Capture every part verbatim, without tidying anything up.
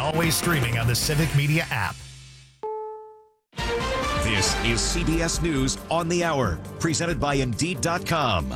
always streaming on the Civic Media app. This is C B S News on the Hour, presented by Indeed dot com.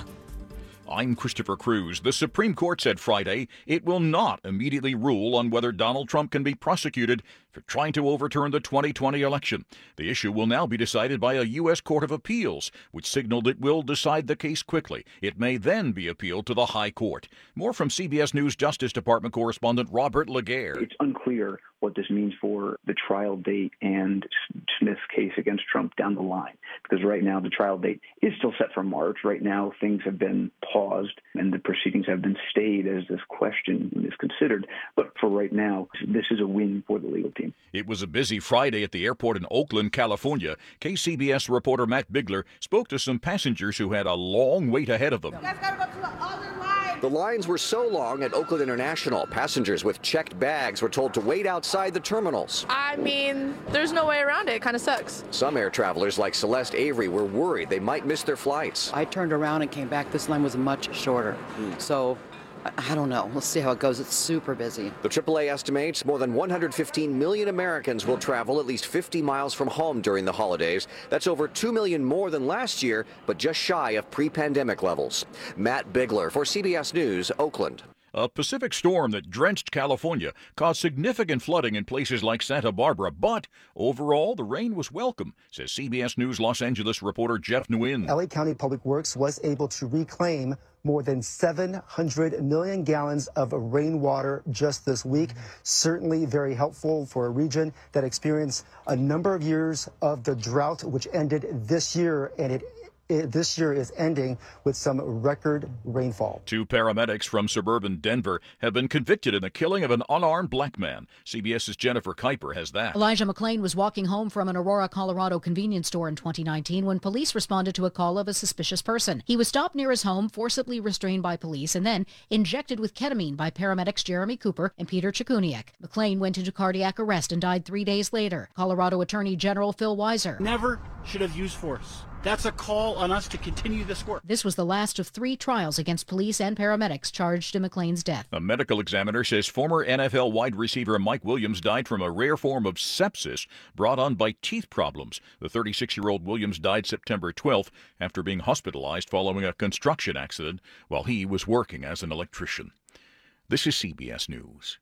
I'm Christopher Cruz. The Supreme Court said Friday it will not immediately rule on whether Donald Trump can be prosecuted for trying to overturn the twenty twenty election. The issue will now be decided by a U S Court of Appeals, which signaled it will decide the case quickly. It may then be appealed to the High Court. More from C B S News Justice Department correspondent Robert Laguerre. It's unclear what this means for the trial date and Smith's case against Trump down the line, because right now the trial date is still set for March. Right now things have been paused and the proceedings have been stayed as this question is considered. But for right now, this is a win for the legal team. It was a busy Friday at the airport in Oakland, California. K C B S reporter Matt Bigler spoke to some passengers who had a long wait ahead of them. You guys gotta go to the other line. The lines were so long at Oakland International, passengers with checked bags were told to wait outside the terminals. I mean, there's no way around it. It kind of sucks. Some air travelers like Celeste Avery were worried they might miss their flights. I turned around and came back. This line was much shorter. Mm. So I don't know. We'll see how it goes. It's super busy. The triple A estimates more than one hundred fifteen million Americans will travel at least fifty miles from home during the holidays. That's over two million more than last year, but just shy of pre-pandemic levels. Matt Bigler for C B S News, Oakland. A Pacific storm that drenched California caused significant flooding in places like Santa Barbara, but overall the rain was welcome, says C B S News Los Angeles reporter Jeff Nguyen. L A County Public Works was able to reclaim more than seven hundred million gallons of rainwater just this week. Certainly very helpful for a region that experienced a number of years of the drought, which ended this year, and it this year is ending with some record rainfall. Two paramedics from suburban Denver have been convicted in the killing of an unarmed black man. CBS's Jennifer Kuiper has that. Elijah McLean was walking home from an Aurora, Colorado convenience store in twenty nineteen when police responded to a call of a suspicious person. He was stopped near his home, forcibly restrained by police, and then injected with ketamine by paramedics Jeremy Cooper and Peter Chikuniak. McLean went into cardiac arrest and died three days later. Colorado Attorney General Phil Weiser. Never should have used force. That's a call on us to continue this work. This was the last of three trials against police and paramedics charged in McLean's death. A medical examiner says former N F L wide receiver Mike Williams died from a rare form of sepsis brought on by teeth problems. The thirty-six-year-old Williams died September twelfth after being hospitalized following a construction accident while he was working as an electrician. This is C B S News.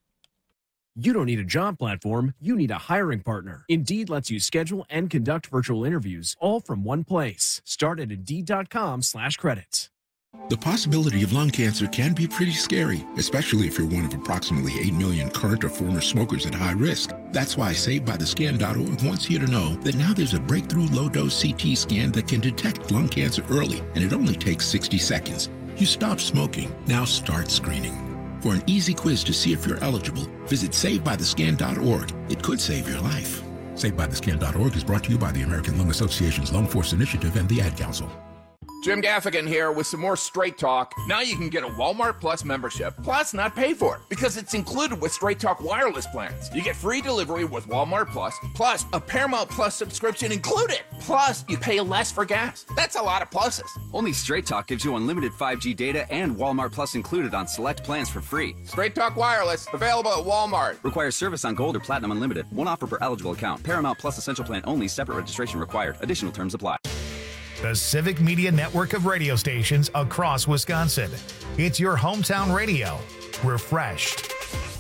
You don't need a job platform, you need a hiring partner. Indeed lets you schedule and conduct virtual interviews all from one place. Start at Indeed.com slash credits. The possibility of lung cancer can be pretty scary, especially if you're one of approximately eight million current or former smokers at high risk. That's why Saved By The Scan dot org wants you to know that now there's a breakthrough low-dose C T scan that can detect lung cancer early, and it only takes sixty seconds. You stop smoking, now start screening. For an easy quiz to see if you're eligible, visit Saved By The Scan dot org. It could save your life. Saved By The Scan dot org is brought to you by the American Lung Association's Lung Force Initiative and the Ad Council. Jim Gaffigan here with some more Straight Talk. Now you can get a Walmart Plus membership, plus not pay for it, because it's included with Straight Talk wireless plans. You get free delivery with Walmart Plus, plus a Paramount Plus subscription included. Plus, you pay less for gas. That's a lot of pluses. Only Straight Talk gives you unlimited five G data and Walmart Plus included on select plans for free. Straight Talk wireless, available at Walmart. Requires service on Gold or Platinum Unlimited. One offer per eligible account. Paramount Plus Essential Plan only. Separate registration required. Additional terms apply. The Civic Media network of radio stations across Wisconsin. It's your hometown radio. Refreshed.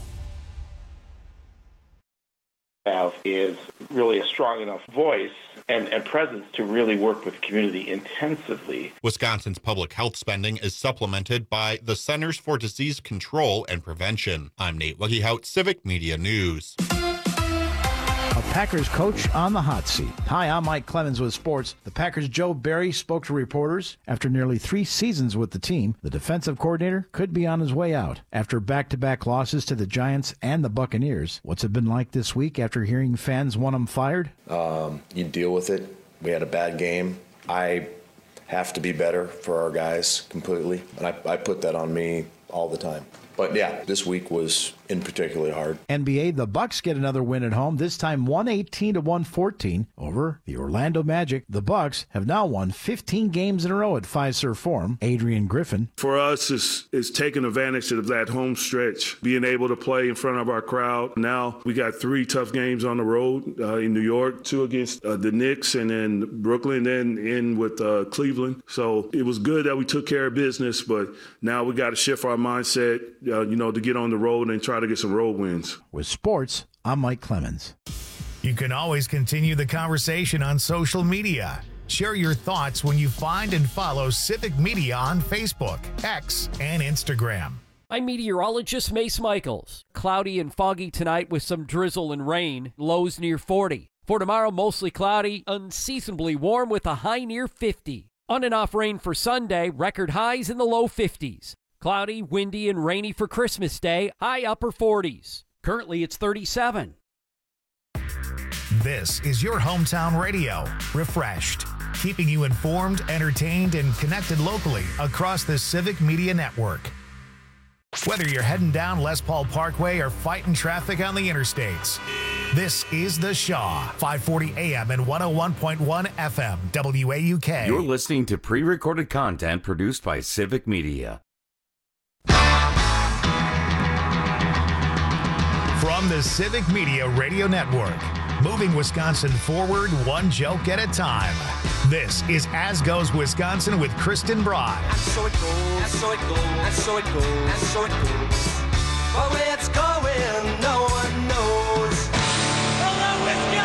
Have is really a strong enough voice and, and presence to really work with the community intensively. Wisconsin's public health spending is supplemented by the Centers for Disease Control and Prevention. I'm Nate Wuggehout, Civic Media News. A Packers coach on the hot seat. Hi, I'm Mike Clemens with sports. The Packers' Joe Barry spoke to reporters. After nearly three seasons with the team, the defensive coordinator could be on his way out. After back-to-back losses to the Giants and the Buccaneers, what's it been like this week after hearing fans want him fired? Um, you deal with it. We had a bad game. I have to be better for our guys completely, and I, I put that on me all the time. But yeah, this week was in particularly hard. N B A, the Bucks get another win at home, this time one eighteen to one fourteen over the Orlando Magic. The Bucks have now won fifteen games in a row at Fiserv Forum. Adrian Griffin. For us, it's, it's taking advantage of that home stretch, being able to play in front of our crowd. Now we got three tough games on the road uh, in New York, two against uh, the Knicks and then Brooklyn, then in with uh, Cleveland. So it was good that we took care of business, but now we got to shift our mindset, uh, you know, to get on the road and try to get some road wins. With sports, I'm Mike Clemens. You can always continue the conversation on social media. Share your thoughts when you find and follow Civic Media on Facebook, X, and Instagram. I'm meteorologist Mace Michaels. Cloudy and foggy tonight with some drizzle and rain, lows near forty. For tomorrow, mostly cloudy, unseasonably warm with a high near fifty. On and off rain for Sunday, record highs in the low fifties. Cloudy, windy, and rainy for Christmas Day, high upper forties. Currently, it's thirty-seven. This is your hometown radio, Refreshed, keeping you informed, entertained, and connected locally across the Civic Media Network. Whether you're heading down Les Paul Parkway or fighting traffic on the interstates, this is The Shaw, five forty A M and one oh one point one F M, W A U K. You're listening to pre-recorded content produced by Civic Media. From the Civic Media Radio Network, moving Wisconsin forward one joke at a time. This is As Goes Wisconsin with Kristen Broad. And so it goes, and so it goes, and so it goes, and so it goes. But where it's going, no one knows. Hello,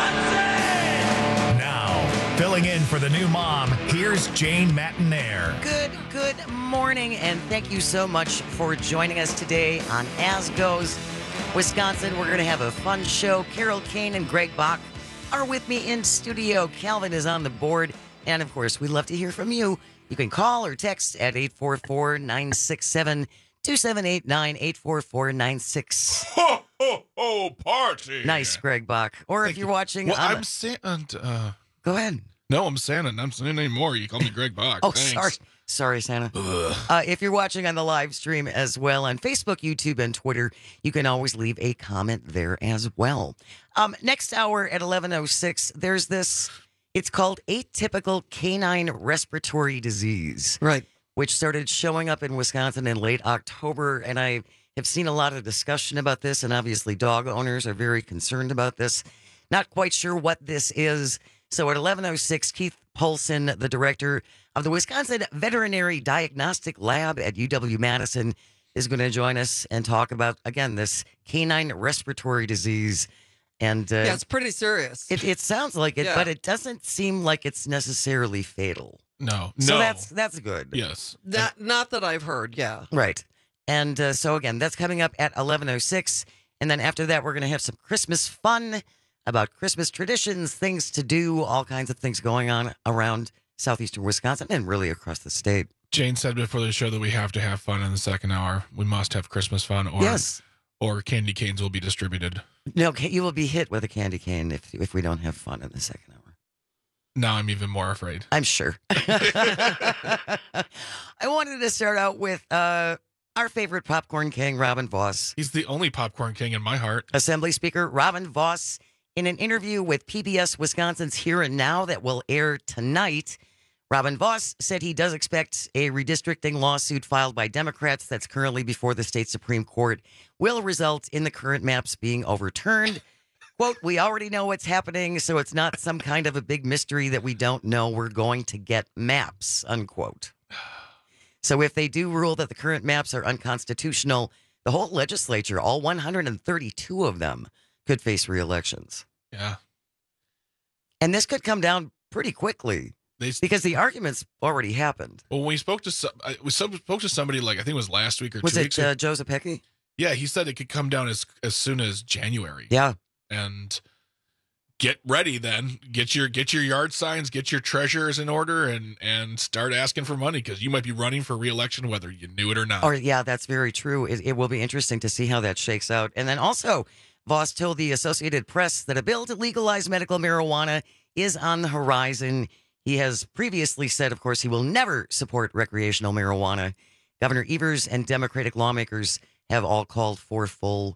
Wisconsin! Now, filling in for the new mom, here's Jane Matinaire. Good, good morning, and thank you so much for joining us today on As Goes Wisconsin. We're going to have a fun show. Carol Kane and Greg Bach are with me in studio. Calvin is on the board. And, of course, we'd love to hear from you. You can call or text at eight four four, nine six seven, two seven eight nine, eight four four, nine six. Ho, ho, ho, party. Nice, Greg Bach. Or Thank if you're you. watching... Well, on I'm Santa. Uh, Go ahead. No, I'm Santa. I'm Santa anymore. You call me Greg Bach. Oh, Thanks. sorry. Sorry, Santa. Uh, if you're watching on the live stream as well on Facebook, YouTube, and Twitter, you can always leave a comment there as well. Um, next hour at eleven oh six, there's this, it's called Atypical Canine Respiratory Disease. Right. Which started showing up in Wisconsin in late October, and I have seen a lot of discussion about this, and obviously dog owners are very concerned about this. Not quite sure what this is. So at eleven oh six, Keith Polson, the director of the Wisconsin Veterinary Diagnostic Lab at U W-Madison, is going to join us and talk about, again, this canine respiratory disease. And uh, yeah, it's pretty serious. It, it sounds like it, Yeah. but it doesn't seem like it's necessarily fatal. No, So no. that's that's good. Yes. That not that I've heard. Yeah. Right. And uh, so, again, that's coming up at eleven oh six. And then after that, we're going to have some Christmas fun about Christmas traditions, things to do, all kinds of things going on around southeastern Wisconsin and really across the state. Jane said before the show that we have to have fun in the second hour. We must have Christmas fun, or Yes. or candy canes will be distributed. No, ca- you will be hit with a candy cane if if we don't have fun in the second hour. Now I'm even more afraid. I'm sure. I wanted to start out with uh, our favorite popcorn king, Robin Voss. He's the only popcorn king in my heart. Assembly Speaker Robin Voss, in an interview with P B S Wisconsin's Here and Now that will air tonight, Robin Voss said he does expect a redistricting lawsuit filed by Democrats that's currently before the state Supreme Court will result in the current maps being overturned. Quote, we already know what's happening, so it's not some kind of a big mystery that we don't know we're going to get maps, unquote. So if they do rule that the current maps are unconstitutional, the whole legislature, all one hundred thirty-two of them, could face re-elections. Yeah. And this could come down pretty quickly They, because the arguments already happened. well, when we spoke to some, I- we sub- spoke to somebody like I think it was last week or Was two it weeks ago. uh, Joe Zepecki? Yeah, he said it could come down as as soon as January. Yeah. And get ready then. Get your get your yard signs, get your treasurers in order, and and start asking for money because you might be running for re-election whether you knew it or not. Or yeah, that's very true. It, it will be interesting to see how that shakes out. And then also, Voss told the Associated Press that a bill to legalize medical marijuana is on the horizon. He has previously said, of course, he will never support recreational marijuana. Governor Evers and Democratic lawmakers have all called for full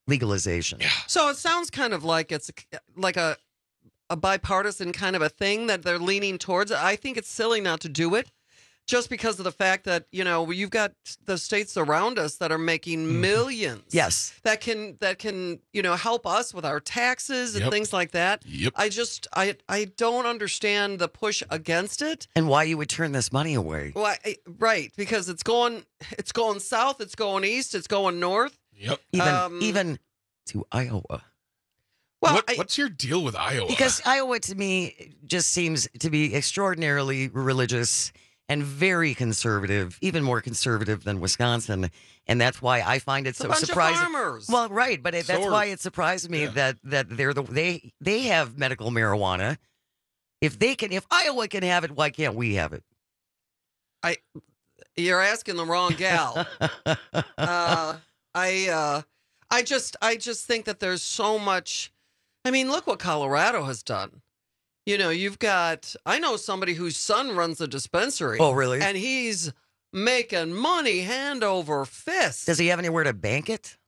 legalization. So it sounds kind of like it's like a a bipartisan kind of a thing that they're leaning towards. I think it's silly not to do it just because of the fact that, you know, you've got the states around us that are making millions. Yes. That can, that can, you know, help us with our taxes and Yep. things like that. Yep. I just, I, I don't understand the push against it. And why you would turn this money away. Well, I, right. Because it's going, it's going south, it's going east, it's going north. Yep. Even, Um, even to Iowa. Well, what, I- what's your deal with Iowa? Because Iowa, to me, just seems to be extraordinarily religious and very conservative, even more conservative than Wisconsin. And that's why I find it It's a so bunch of surprising. farmers. Well, right, but it, that's So are- why it surprised me that that they're the they they have medical marijuana. If they can, if Iowa can have it, why can't we have it? I, you're asking the wrong gal. uh, I, uh, I just, I just think that there's so much. I mean, look what Colorado has done. You know, you've got. I know somebody whose son runs a dispensary. Oh, really? And he's making money hand over fist. Does he have anywhere to bank it?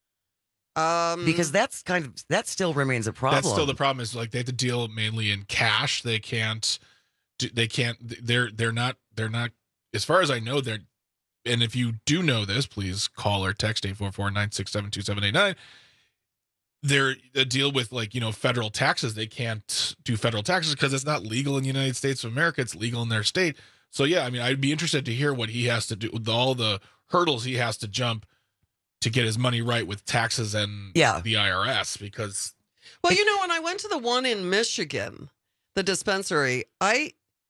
Um, Because that's kind of that still remains a problem. That's still the problem. Is like they have to deal mainly in cash. They can't. do- They can't. They're they're not. They're not. As far as I know, they're. And if you do know this, please call or text eight four four, nine six seven, two seven eight nine. They're a deal with like, you know, federal taxes. They can't do federal taxes because it's not legal in the United States of America. It's legal in their state. So, yeah, I mean, I'd be interested to hear what he has to do with all the hurdles he has to jump to get his money right with taxes and Yeah. the I R S because. well, you know, when I went to the one in Michigan, the dispensary, I,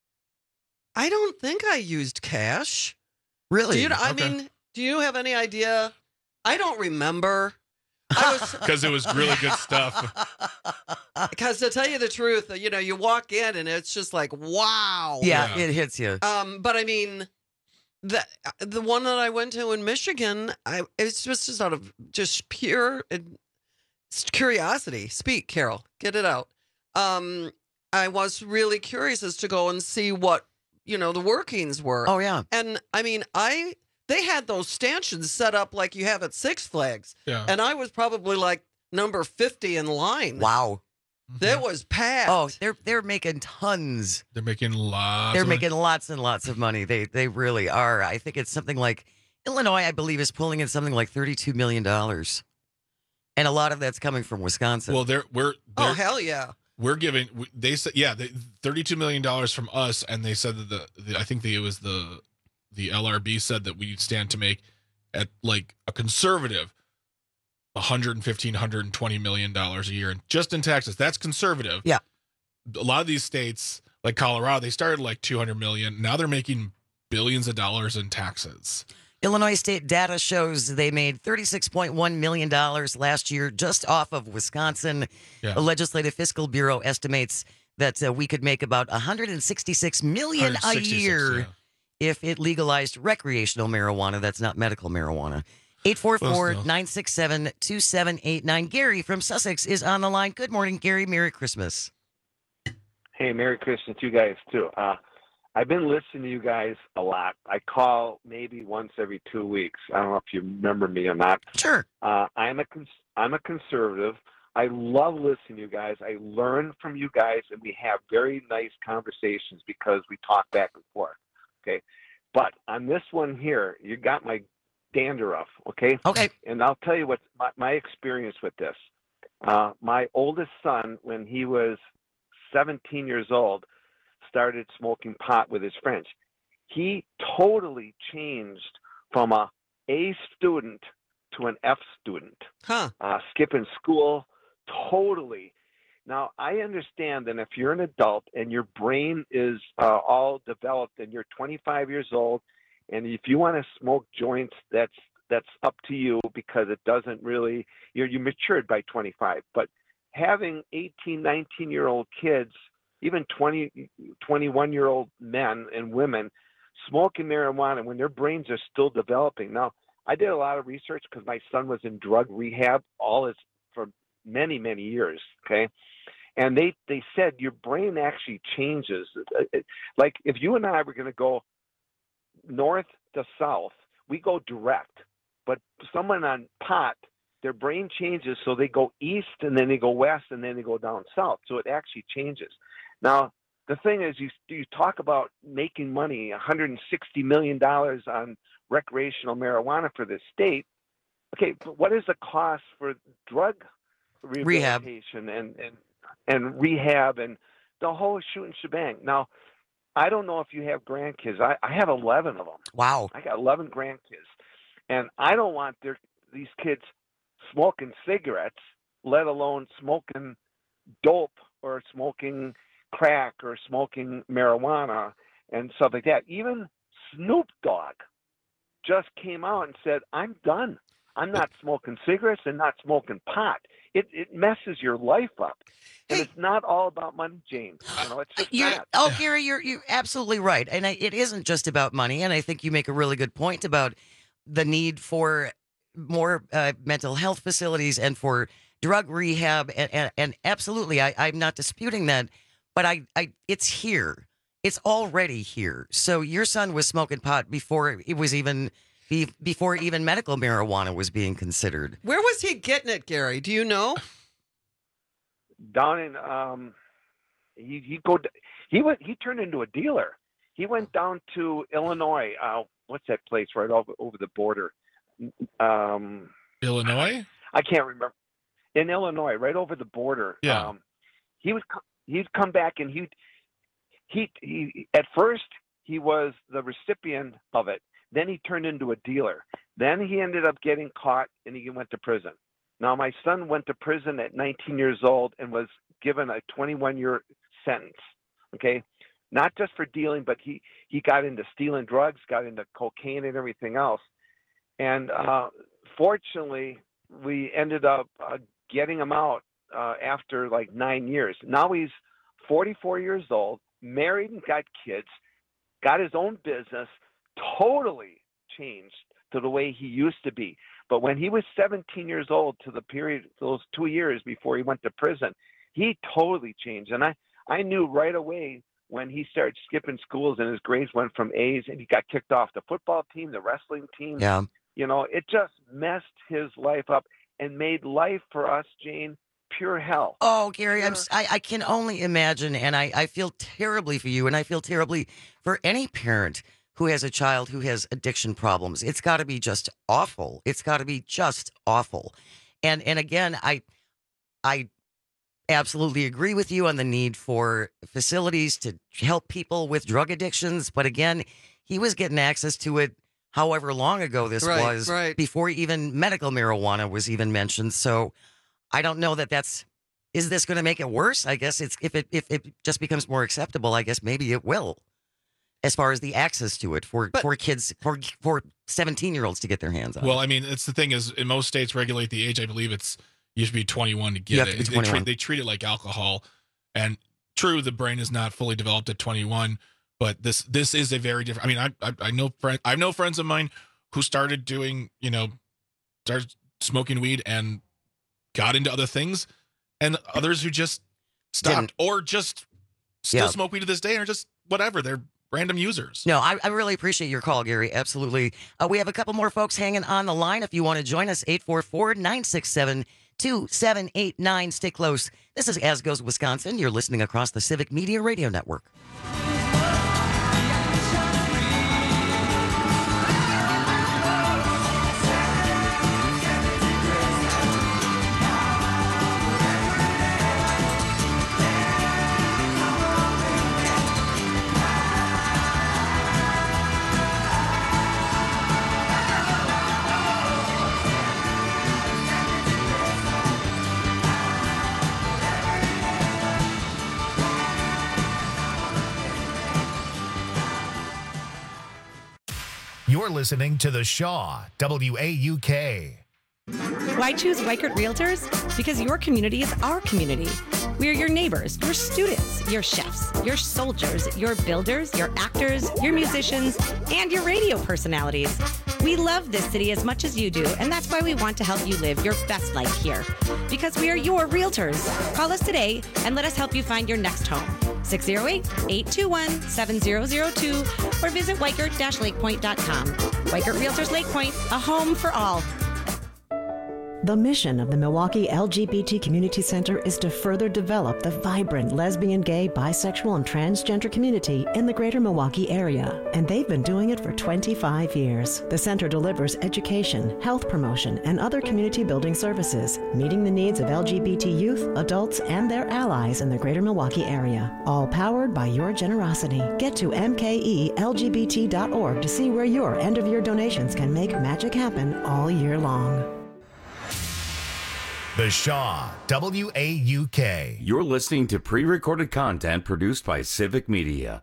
I don't think I used cash. Really? Do you, I Okay. mean, do you have any idea? I don't remember. I was Because it was really good stuff. because to tell you the truth, you know, you walk in and it's just like, wow. yeah, Yeah. it hits you. Um, but I mean, the the one that I went to in Michigan, I it's just, just out of just pure uh, curiosity. Speak, Carol, get it out. Um, I was really curious as to go and see what you know the workings were. Oh yeah. And I mean, I they had those stanchions set up like you have at Six Flags, Yeah. and I was probably like number fifty in line. Wow. That was packed. Oh, they're they're making tons. They're making lots. They're of making lots and lots of money. They they really are. I think it's something like Illinois, I believe, is pulling in something like thirty-two million dollars. And a lot of that's coming from Wisconsin. Well, they're we're oh they're, hell yeah. we're giving. They said yeah, they, thirty-two million dollars from us, and they said that the, the I think the, it was the the L R B said that we stand to make at like a conservative one hundred fifteen, one hundred twenty million dollars a year, and just in taxes. That's conservative. Yeah. A lot of these states, like Colorado, they started like two hundred million. Now they're making billions of dollars in taxes. Illinois state data shows they made thirty-six point one million dollars last year just off of Wisconsin. Yeah. The Legislative Fiscal Bureau estimates that uh, we could make about one hundred sixty-six million dollars a one hundred sixty-six, year yeah. if it legalized recreational marijuana. That's not medical marijuana. eight four four, nine six seven, two seven eight nine. Gary from Sussex is on the line. Good morning, Gary. Merry Christmas. Hey, Merry Christmas to you guys, too. Uh, I've been listening to you guys a lot. I call maybe once every two weeks. I don't know if you remember me or not. Sure. Uh, I'm a cons- I'm a conservative. I love listening to you guys. I learn from you guys, and we have very nice conversations because we talk back and forth. Okay, but on this one here, you got my dandruff. Okay. Okay. And I'll tell you what my, my experience with this. Uh, my oldest son, when he was seventeen years old, started smoking pot with his friends. He totally changed from a A student to an F student. Huh. Uh, skipping school, totally. Now, I understand that if you're an adult and your brain is uh, all developed and you're twenty-five years old, and if you want to smoke joints, that's that's up to you because it doesn't really, you're, you matured by twenty-five. But having eighteen, nineteen-year-old kids, even twenty, twenty-one-year-old men and women smoking marijuana when their brains are still developing. Now, I did a lot of research because my son was in drug rehab all his for many, many years, okay? And they, they said your brain actually changes. Like if you and I were going to go north to south, we go direct. But someone on pot, their brain changes, so they go east and then they go west and then they go down south. So it actually changes. Now, the thing is, you you talk about making money, one hundred sixty million dollars on recreational marijuana for this state. Okay, but what is the cost for drug rehabilitation and, and and rehab and the whole shoot and shebang? Now, I don't know if you have grandkids. I, I have eleven of them. Wow. I got eleven grandkids. And I don't want their these kids smoking cigarettes, let alone smoking dope or smoking crack or smoking marijuana and stuff like that. Even Snoop Dogg just came out and said, I'm done. I'm not smoking cigarettes and not smoking pot. It it messes your life up. And it's not all about money, James. You know, it's just You're, not. oh, Gary, you're you're absolutely right, and I, it isn't just about money. And I think you make a really good point about the need for more uh, mental health facilities and for drug rehab, and, and, and absolutely, I, I'm not disputing that. But I, I, it's here. It's already here. So your son was smoking pot before it was even be, before even medical marijuana was being considered. Where was he getting it, Gary? Do you know? Down in um, he he go he went he turned into a dealer. He went down to Illinois. Uh, what's that place right over over the border? Um, Illinois? I can't remember. In Illinois, right over the border. Yeah. Um, he would co- he'd come back and he'd he he at first he was the recipient of it. Then he turned into a dealer. Then he ended up getting caught and he went to prison. Now, my son went to prison at nineteen years old and was given a twenty-one year sentence, okay? Not just for dealing, but he, he got into stealing drugs, got into cocaine and everything else. And uh, fortunately, we ended up uh, getting him out uh, after like nine years. Now he's forty-four years old, married and got kids, got his own business, totally changed to the way he used to be. But when he was seventeen years old, to the period, those two years before he went to prison, he totally changed. And I, I knew right away when he started skipping schools and his grades went from A's and he got kicked off the football team, the wrestling team. Yeah. You know, it just messed his life up and made life for us, Jane, pure hell. Oh, Gary, pure I'm, I, I can only imagine, and I, I feel terribly for you, and I feel terribly for any parent who has a child who has addiction problems. It's got to be just awful. It's got to be just awful. And and again, I I absolutely agree with you on the need for facilities to help people with drug addictions. But again, he was getting access to it however long ago this Right, was, right. before even medical marijuana was even mentioned. So I don't know that that's, is this going to make it worse? I guess it's, if it, if it just becomes more acceptable, I guess maybe it will. As far as the access to it for, for kids, for for seventeen year olds to get their hands on Well, it. I mean, it's the thing is, in most states regulate the age. I believe it's you should be twenty-one to You get have to it. be They twenty-one. treat, they treat it like alcohol, and true, the brain is not fully developed at twenty-one. But this this is a very different. I mean, I I, I know friend I know friends of mine who started doing, you know, started smoking weed and got into other things, and others who just stopped Didn't. or just still Yeah. smoke weed to this day and are just whatever. They're random users. No, I, I really appreciate your call, Gary. Absolutely. Uh, we have a couple more folks hanging on the line. If you want to join us, eight four four, nine six seven, two seven eight nine. Stay close. This is As Goes Wisconsin. You're listening across the Civic Media Radio Network. You're listening to The Shaw, W A U K. Why choose Weichert Realtors? Because your community is our community. We are your neighbors, your students, your chefs, your soldiers, your builders, your actors, your musicians, and your radio personalities. We love this city as much as you do, and that's why we want to help you live your best life here. Because we are your realtors. Call us today and let us help you find your next home. six oh eight, eight two one, seven oh oh two or visit weichert dash lakepoint dot com. Weichert Realtors Lake Point, a home for all. The mission of the Milwaukee L G B T Community Center is to further develop the vibrant lesbian, gay, bisexual, and transgender community in the greater Milwaukee area, and they've been doing it for twenty-five years. The center delivers education, health promotion, and other community building services, meeting the needs of L G B T youth, adults, and their allies in the greater Milwaukee area. All powered by your generosity. Get to M K E L G B T dot org to see where your end-of-year donations can make magic happen all year long. The Shaw, W A U K. You're listening to pre-recorded content produced by Civic Media.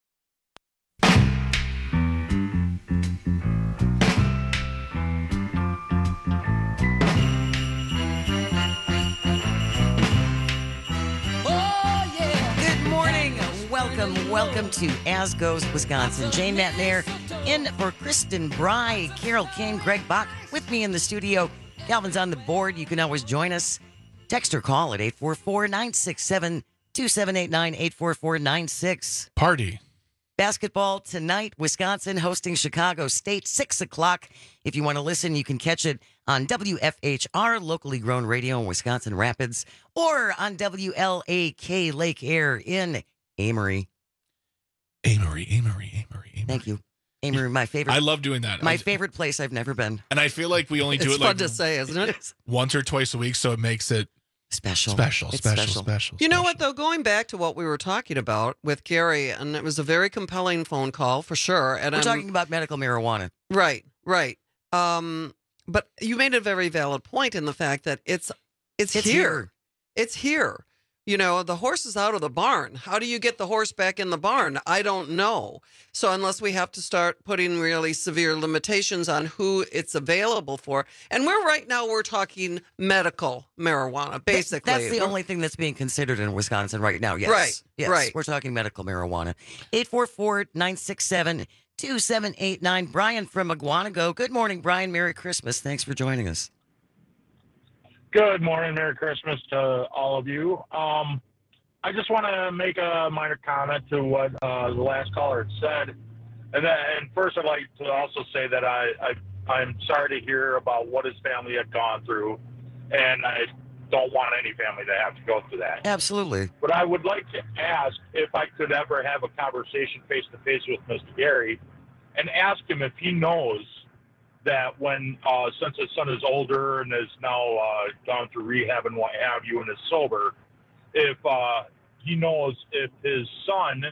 Good morning. Welcome, welcome to As Goes Wisconsin. Jane Matnair in for Kristen Bry, Carol King, Greg Bach with me in the studio. Calvin's on the board. You can always join us. Text or call at eight four four, nine six seven, two seven eight nine, eight four four nine six. Party. Basketball tonight, Wisconsin hosting Chicago State, six o'clock. If you want to listen, you can catch it on W F H R, locally grown radio in Wisconsin Rapids, or on W L A K Lake Air in Amory. Amory, Amory, Amory, Amory. Thank you. Amory, my favorite. I love doing that. My I, favorite place I've never been. And I feel like we only do it's it fun like to say, isn't it? once or twice a week, so it makes it special. Special, It's special, special. special. You know what, though? Going back to what we were talking about with Gary, and it was a very compelling phone call for sure. And We're I'm, talking about medical marijuana. Right, right. Um, but you made a very valid point in the fact that it's it's, It's here. here. It's here. You know, the horse is out of the barn. How do you get the horse back in the barn? I don't know. So unless we have to start putting really severe limitations on who it's available for. And we're right now, we're talking medical marijuana, basically. That's the only thing that's being considered in Wisconsin right now. Yes. Right, Yes. right. We're talking medical marijuana. eight four four, nine six seven, two seven eight nine. Brian from Aguanago. Good morning, Brian. Merry Christmas. Thanks for joining us. Good morning. Merry Christmas to all of you. Um, I just want to make a minor comment to what uh, the last caller had said. And, then, and first, I'd like to also say that I, I, I'm sorry to hear about what his family had gone through. And I don't want any family to have to go through that. Absolutely. But I would like to ask if I could ever have a conversation face-to-face with Mister Gary and ask him if he knows that when, uh, since his son is older and has now uh, gone through rehab and what have you and is sober, if uh, he knows if his son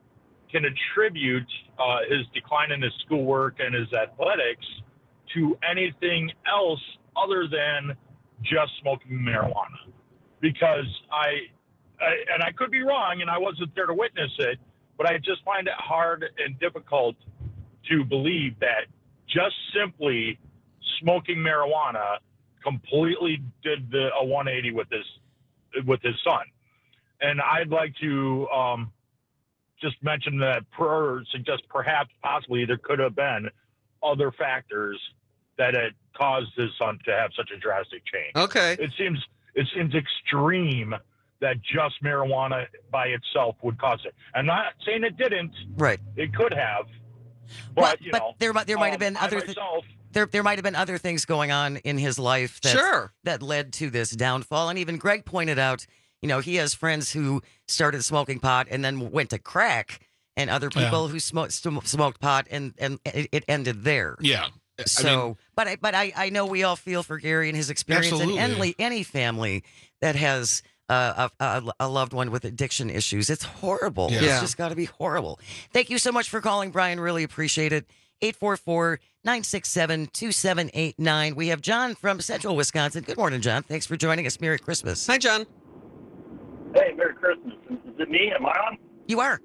can attribute uh, his decline in his schoolwork and his athletics to anything else other than just smoking marijuana. Because I, I, and I could be wrong and I wasn't there to witness it, but I just find it hard and difficult to believe that just simply smoking marijuana completely did the, a one eighty with his with his son. And I'd like to um, just mention that, per, suggest perhaps possibly there could have been other factors that had caused his son to have such a drastic change. Okay. It seems it seems extreme that just marijuana by itself would cause it. I'm not saying it didn't. Right. It could have. But, Well, you but know, there, might- there might have um, been I other thi- myself, there there might have been other things going on in his life that Sure. that led to this downfall. And even Greg pointed out, you know, he has friends who started smoking pot and then went to crack, and other people who smoked sm- smoked pot and and it, it ended there. Yeah. I So, mean- but I but I, I know we all feel for Gary and his experience, Absolutely. and any any family that has uh, a, a a loved one with addiction issues. It's horrible. Yeah. It's Yeah. just got to be horrible. Thank you so much for calling, Brian. Really appreciate it. eight four four, nine six seven, two seven eight nine. We have John from Central Wisconsin. Good morning, John. Thanks for joining us. Merry Christmas. Hi, John. Hey, Merry Christmas. Is it me? Am I on? You are.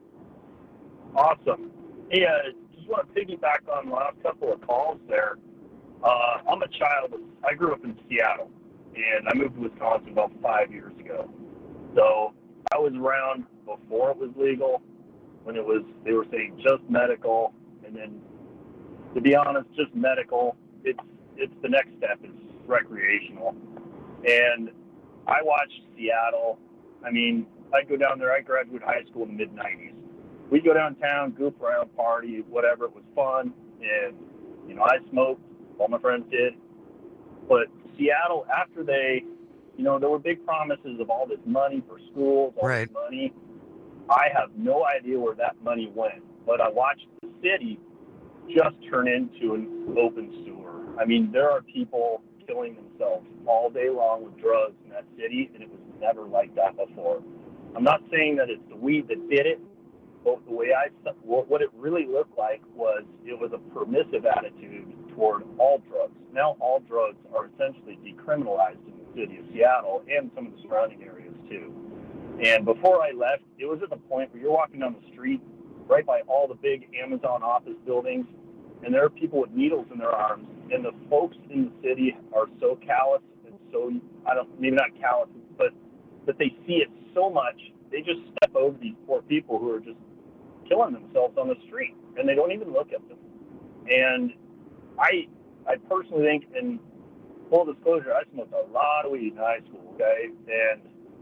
Awesome. Hey, uh, just want to piggyback on the last couple of calls there. Uh, I'm a child of, I grew up in Seattle, and I moved to Wisconsin about five years ago. So I was around before it was legal, when it was, they were saying just medical, and then, to be honest, just medical, it's, it's the next step is recreational. And I watched Seattle. I mean, I'd go down there. I graduated high school in the mid nineties. We'd go downtown, goof around, party, whatever. It was fun. And, you know, I smoked. All my friends did. But Seattle, after they, you know, there were big promises of all this money for schools, all Right. this money. I have no idea where that money went, but I watched the city just turn into an open sewer. I mean, there are people killing themselves all day long with drugs in that city, and it was never like that before. I'm not saying that it's the weed that did it, but the way I, what it really looked like was it was a permissive attitude toward all drugs. Now all drugs are essentially decriminalized in the city of Seattle and some of the surrounding areas too. And before I left, it was at the point where you're walking down the street right by all the big Amazon office buildings, and there are people with needles in their arms, and the folks in the city are so callous and so, I don't, maybe not callous, but that they see it so much, they just step over these poor people who are just killing themselves on the street, and they don't even look at them. And I, I personally think, in full disclosure, I smoked a lot of weed in high school, okay, and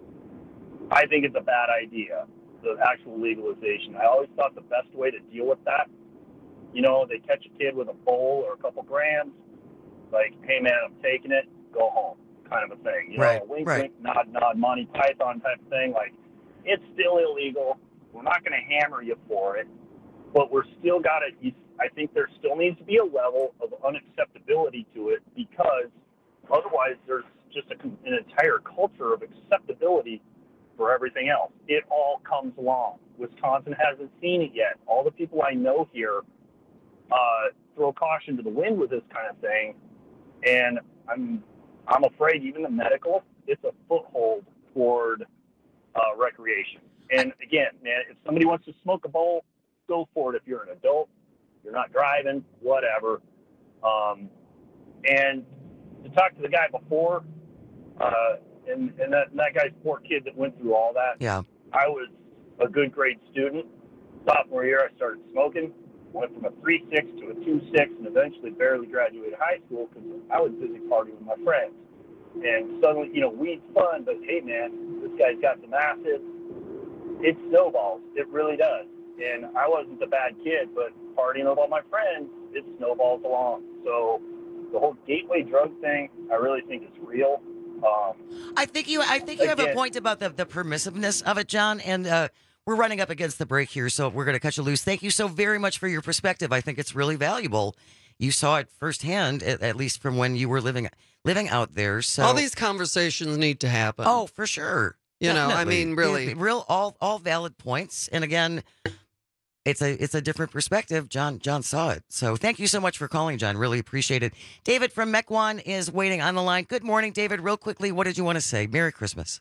I think it's a bad idea, the actual legalization. I always thought the best way to deal with that, you know, they catch a kid with a bowl or a couple grams, like, hey, man, I'm taking it, go home, kind of a thing. You Right, know, wink, right. wink, nod, nod, Monty Python type of thing. Like, it's still illegal. We're not going to hammer you for it, but we're still got to, I think there still needs to be a level of unacceptability to it, because otherwise there's just a, an entire culture of acceptability for everything else. It all comes along. Wisconsin hasn't seen it yet. All the people I know here uh, throw caution to the wind with this kind of thing, and I'm I'm afraid even the medical, it's a foothold toward uh, recreation. And again, man, if somebody wants to smoke a bowl, go for it. If you're an adult, you're not driving, whatever. Um, and to talk to the guy before, uh, and, and that, and that guy's poor kid that went through all that. Yeah. I was a good grade student. Sophomore year, I started smoking. Went from a three six to a two six, and eventually barely graduated high school because I was busy partying with my friends. And suddenly, you know, weed's fun, but hey, man, this guy's got some acid. It snowballs. It really does. And I wasn't a bad kid, but partying with all my friends, it snowballs along. So the whole gateway drug thing, I really think is real. Um, I think you. I think you have a again- point about the, the permissiveness of it, John. And uh, we're running up against the break here, so we're going to cut you loose. Thank you so very much for your perspective. I think it's really valuable. You saw it firsthand, at, at least from when you were living living out there. So All these conversations need to happen. Oh, for sure. You know, I Definitely. mean, really. Yeah, real all all valid points. And again, it's a it's a different perspective. John John saw it. So thank you so much for calling, John. Really appreciate it. David from Mequon is waiting on the line. Good morning, David. Real quickly, what did you want to say? Merry Christmas.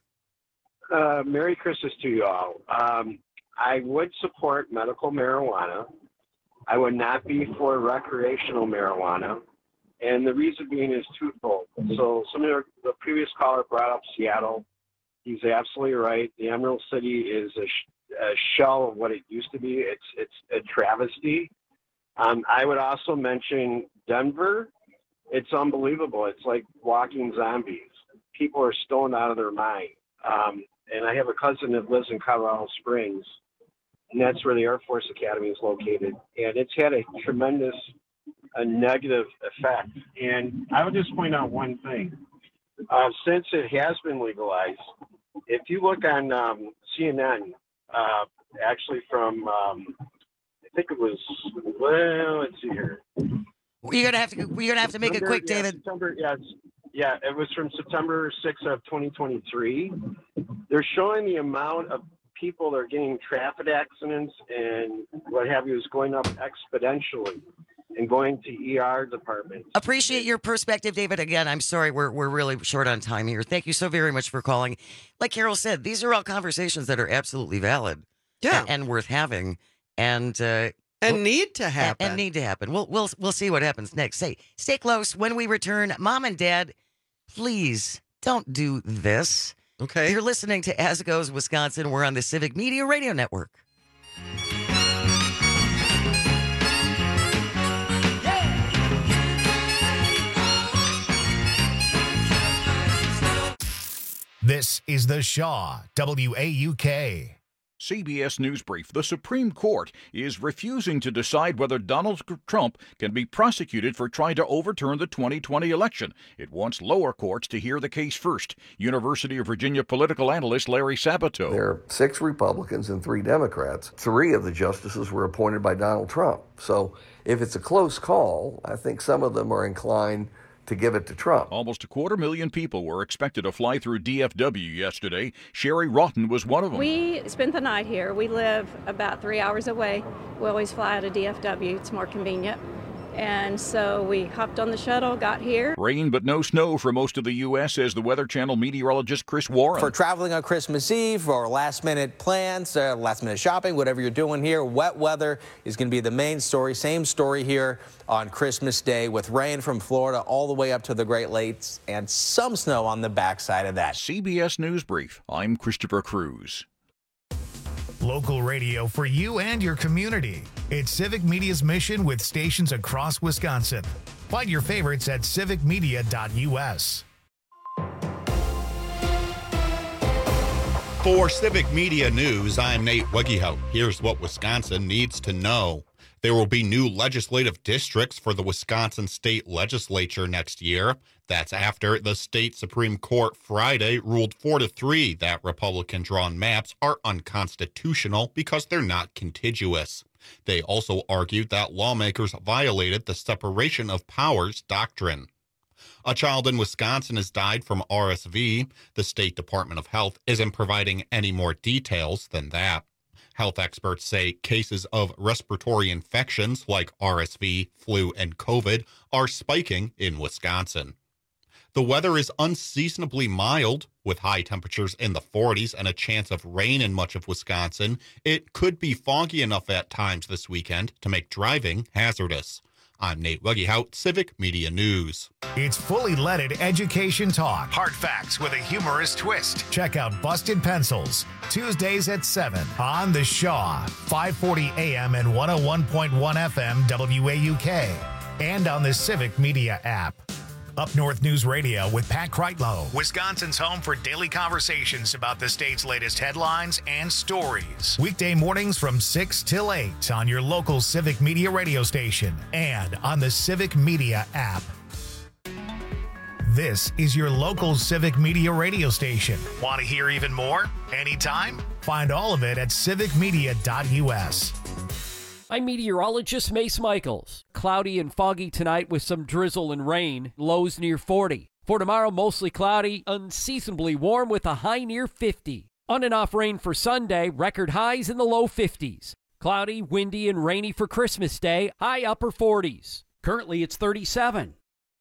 Uh, Merry Christmas to you all. Um, I would support medical marijuana. I would not be for recreational marijuana. And the reason being is twofold. So some of the, the previous caller brought up Seattle. He's absolutely right. The Emerald City is a, sh- a shell of what it used to be. It's it's a travesty. Um, I would also mention Denver. It's unbelievable. It's like walking zombies. People are stoned out of their mind. Um, and I have a cousin that lives in Colorado Springs, and that's where the Air Force Academy is located. And it's had a tremendous a negative effect. And I would just point out one thing. Uh, since it has been legalized, if you look on um, C N N, uh, actually from, um, I think it was, well, let's see here. You're gonna have to. You're gonna have to make it September- quick, yeah, David. September, yeah, it's- yeah, it was from September sixth of twenty twenty-three. They're showing the amount of people that are getting traffic accidents and what have you is going up exponentially and going to E R departments. Appreciate your perspective, David. Again, I'm sorry we're we're really short on time here. Thank you so very much for calling. Like Carol said, these are all conversations that are absolutely valid, yeah, and, and worth having, and uh, and we'll- need to happen. And, and need to happen. We'll we'll we'll see what happens next. Stay stay close. When we return, Mom and Dad, please don't do this. Okay. You're listening to As It Goes Wisconsin. We're on the Civic Media Radio Network. This is the Shaw W A U K. C B S News Brief. The Supreme Court is refusing to decide whether Donald Trump can be prosecuted for trying to overturn the twenty twenty election. It wants lower courts to hear the case first. University of Virginia political analyst Larry Sabato. There are six Republicans and three Democrats. Three of the justices were appointed by Donald Trump. So if it's a close call, I think some of them are inclined to give it to Trump. Almost a quarter million people were expected to fly through D F W yesterday. Sherry Rotten was one of them. We spent the night here. We live about three hours away. We always fly out of D F W. It's more convenient. And so we hopped on the shuttle, got here. Rain but no snow for most of the U S, says the Weather Channel meteorologist Chris Warren. For traveling on Christmas Eve or last-minute plans, uh, last-minute shopping, whatever you're doing here, wet weather is going to be the main story. Same story here on Christmas Day with rain from Florida all the way up to the Great Lakes and some snow on the backside of that. C B S News Brief. I'm Christopher Cruz. Local radio for you and your community. It's Civic Media's mission with stations across Wisconsin. Find your favorites at civic media dot U S. For Civic Media News, I'm Nate Wegehout. Here's what Wisconsin needs to know. There will be new legislative districts for the Wisconsin State Legislature next year. That's after the state Supreme Court Friday ruled four to three that Republican-drawn maps are unconstitutional because they're not contiguous. They also argued that lawmakers violated the separation of powers doctrine. A child in Wisconsin has died from R S V. The State Department of Health isn't providing any more details than that. Health experts say cases of respiratory infections like R S V, flu, and COVID are spiking in Wisconsin. The weather is unseasonably mild, with high temperatures in the forties and a chance of rain in much of Wisconsin. It could be foggy enough at times this weekend to make driving hazardous. I'm Nate Wegehout, Civic Media News. It's fully leaded education talk. Hard facts with a humorous twist. Check out Busted Pencils, Tuesdays at seven on The Shaw, five forty A M and one oh one point one F M W A U K, and on the Civic Media app. Up North News Radio with Pat Kreitlow, Wisconsin's home for daily conversations about the state's latest headlines and stories. Weekday mornings from six till eight on your local Civic Media radio station and on the Civic Media app. This is your local Civic Media radio station. Want to hear even more? Anytime? Find all of it at civic media dot U S. I'm meteorologist Mace Michaels. Cloudy and foggy tonight with some drizzle and rain, lows near forty. For tomorrow, mostly cloudy, unseasonably warm with a high near fifty. On and off rain for Sunday, record highs in the low fifties. Cloudy, windy, and rainy for Christmas Day, high upper forties. Currently, it's thirty-seven.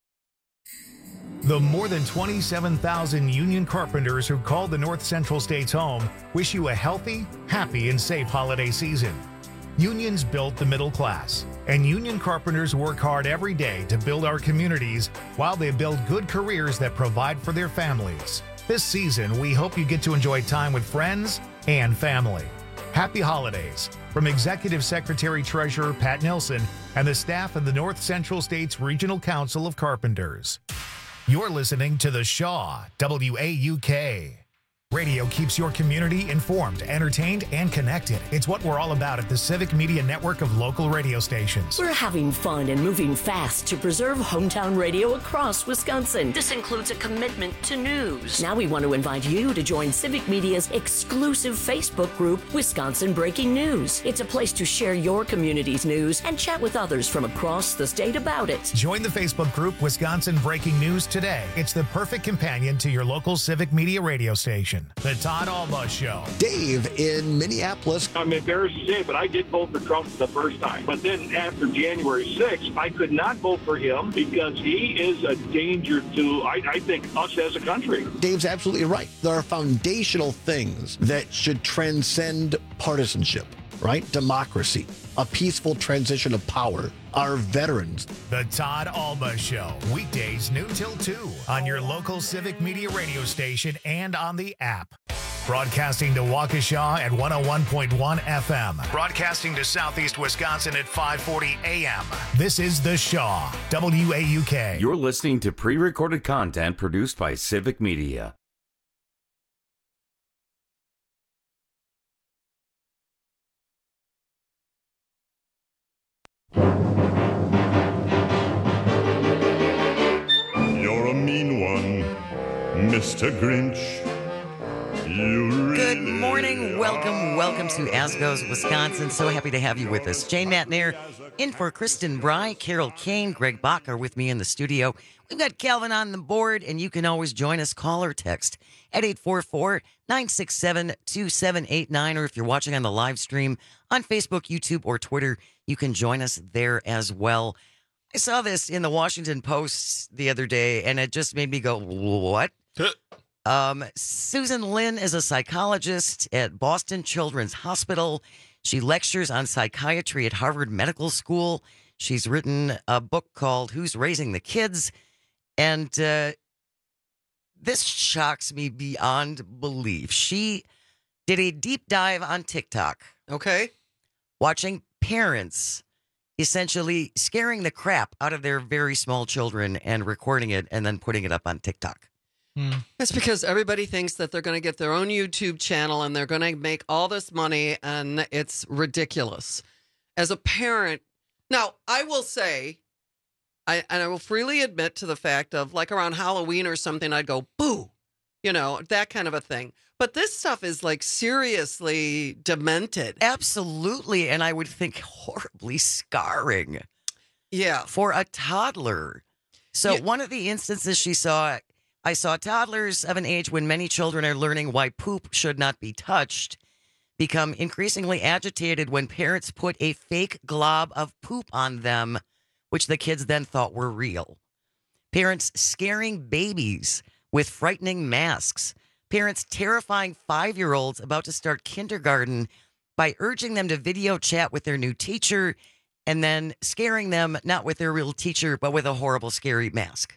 The more than twenty-seven thousand union carpenters who called the North Central States home wish you a healthy, happy, and safe holiday season. Unions built the middle class, and union carpenters work hard every day to build our communities while they build good careers that provide for their families. This season, we hope you get to enjoy time with friends and family. Happy holidays from Executive Secretary Treasurer Pat Nelson and the staff of the North Central States Regional Council of Carpenters. You're listening to The Shaw, W A U K. Radio keeps your community informed, entertained, and connected. It's what we're all about at the Civic Media Network of local radio stations. We're having fun and moving fast to preserve hometown radio across Wisconsin. This includes a commitment to news. Now we want to invite you to join Civic Media's exclusive Facebook group, Wisconsin Breaking News. It's a place to share your community's news and chat with others from across the state about it. Join the Facebook group Wisconsin Breaking News today. It's the perfect companion to your local Civic Media radio station. The Todd Alba Show. Dave in Minneapolis. I'm embarrassed to say, but I did vote for Trump the first time. But then after January sixth, I could not vote for him because he is a danger to, I, I think, us as a country. Dave's absolutely right. There are foundational things that should transcend partisanship, right? Democracy, a peaceful transition of power, our veterans. The Todd Alba Show, weekdays noon till two on your local Civic Media radio station and on the app. Broadcasting to Waukesha at one oh one point one F M. Broadcasting to Southeast Wisconsin at five forty A M. This is The Shaw, W A U K. You're listening to pre-recorded content produced by Civic Media. Mister Grinch. You Good really morning. Welcome, welcome to Asgo's, Wisconsin. So happy to have you with us. Jane Matnair in for Kristen Bry, Carol Kane, Greg Bach are with me in the studio. We've got Calvin on the board, and you can always join us. Call or text at eight four four, nine six seven, two seven eight nine, or if you're watching on the live stream on Facebook, YouTube, or Twitter, you can join us there as well. I saw this in the Washington Post the other day, and it just made me go, what? Um, Susan Lin is a psychologist at Boston Children's Hospital. She lectures on psychiatry at Harvard Medical School. She's written a book called Who's Raising the Kids? And uh, this shocks me beyond belief. She did a deep dive on TikTok. Okay. Watching parents essentially scaring the crap out of their very small children and recording it and then putting it up on TikTok. Hmm. It's because everybody thinks that they're going to get their own YouTube channel and they're going to make all this money, and it's ridiculous. As a parent, now I will say, I and I will freely admit to the fact of, like, around Halloween or something, I'd go, boo, you know, that kind of a thing. But this stuff is like seriously demented. Absolutely. And I would think horribly scarring. Yeah. For a toddler. So Yeah. one of the instances she saw, I saw toddlers of an age when many children are learning why poop should not be touched become increasingly agitated when parents put a fake glob of poop on them, which the kids then thought were real. Parents scaring babies with frightening masks. Parents terrifying five-year-olds about to start kindergarten by urging them to video chat with their new teacher and then scaring them not with their real teacher, but with a horrible, scary mask.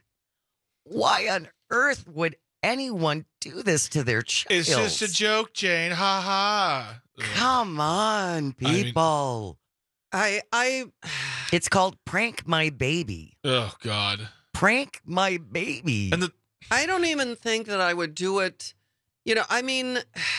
Why on earth would anyone do this to their child? It's just a joke, Jane. Ha ha. Come on, people. I, I, It's called Prank My Baby. Oh, God. Prank My Baby. And the I don't even think that I would do it. You know, I mean,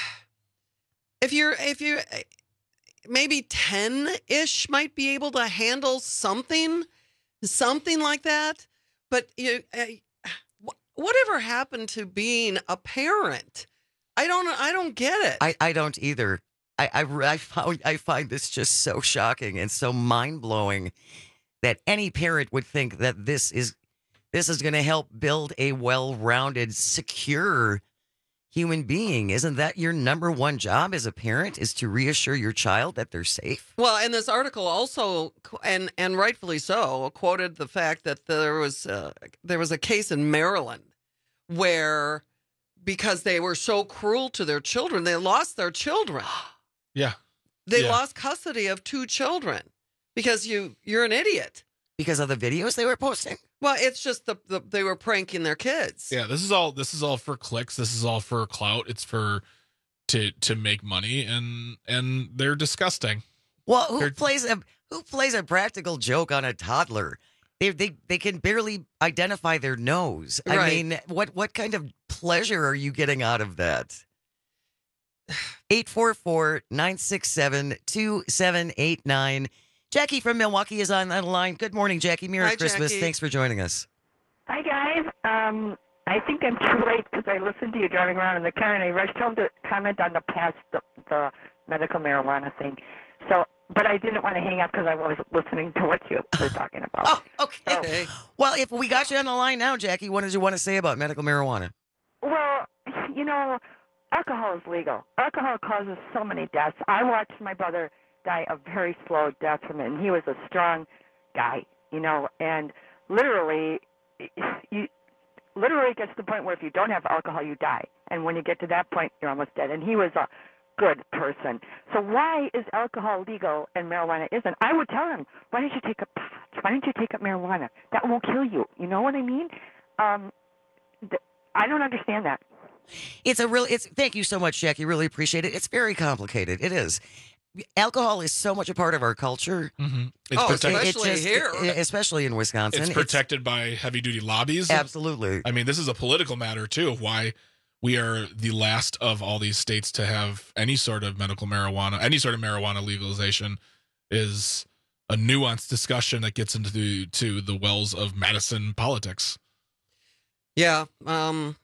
if you're, if you're, maybe ten-ish might be able to handle something, something like that. But you, uh, whatever happened to being a parent? I don't, I don't get it. I, I don't either. I, I, I, found, I find this just so shocking and so mind-blowing that any parent would think that this is this is going to help build a well-rounded, secure human being. Isn't that your number one job as a parent, is to reassure your child that they're safe? Well, and this article also, and and rightfully so, quoted the fact that there was uh, there was a case in Maryland where, because they were so cruel to their children, they lost their children. Yeah. They Yeah. lost custody of two children because you you're an idiot. Because of the videos they were posting? Well, it's just the, the they were pranking their kids. Yeah, this is all this is all for clicks. This is all for clout. It's for to to make money, and and they're disgusting. Well, who They're- plays a who plays a practical joke on a toddler? They they they can barely identify their nose. I Right. mean, what what kind of pleasure are you getting out of that? eight four four, nine six seven, two seven eight nine. Jackie from Milwaukee is on the line. Good morning, Jackie. Merry Hi, Christmas. Jackie. Thanks for joining us. Hi, guys. Um, I think I'm too late because I listened to you driving around in the car, and I rushed home to comment on the past, the, the medical marijuana thing. So, but I didn't want to hang up because I was listening to what you were talking about. Oh, okay. Well, if we got you on the line now, Jackie, what did you want to say about medical marijuana? Well, you know, alcohol is legal. Alcohol causes so many deaths. I watched my brother die a very slow death from it, and he was a strong guy, you know, and literally, you literally gets to the point where if you don't have alcohol, you die. And when you get to that point, you're almost dead. And he was a good person. So why is alcohol legal and marijuana isn't? I would tell him, why don't you take up why don't you take up marijuana? That won't kill you. You know what I mean? Um, th- I don't understand that. It's a real. It's thank you so much, Jackie. Really appreciate it. It's very complicated. It is. Alcohol is so much a part of our culture. Mm-hmm. It's Oh, protected. especially It's just- here. e- especially in Wisconsin. It's It's- protected by heavy duty lobbies. Absolutely. I mean, this is a political matter too, of why we are the last of all these states to have any sort of medical marijuana, any sort of marijuana legalization is a nuanced discussion that gets into the, to the wells of Madison politics. Yeah. Um,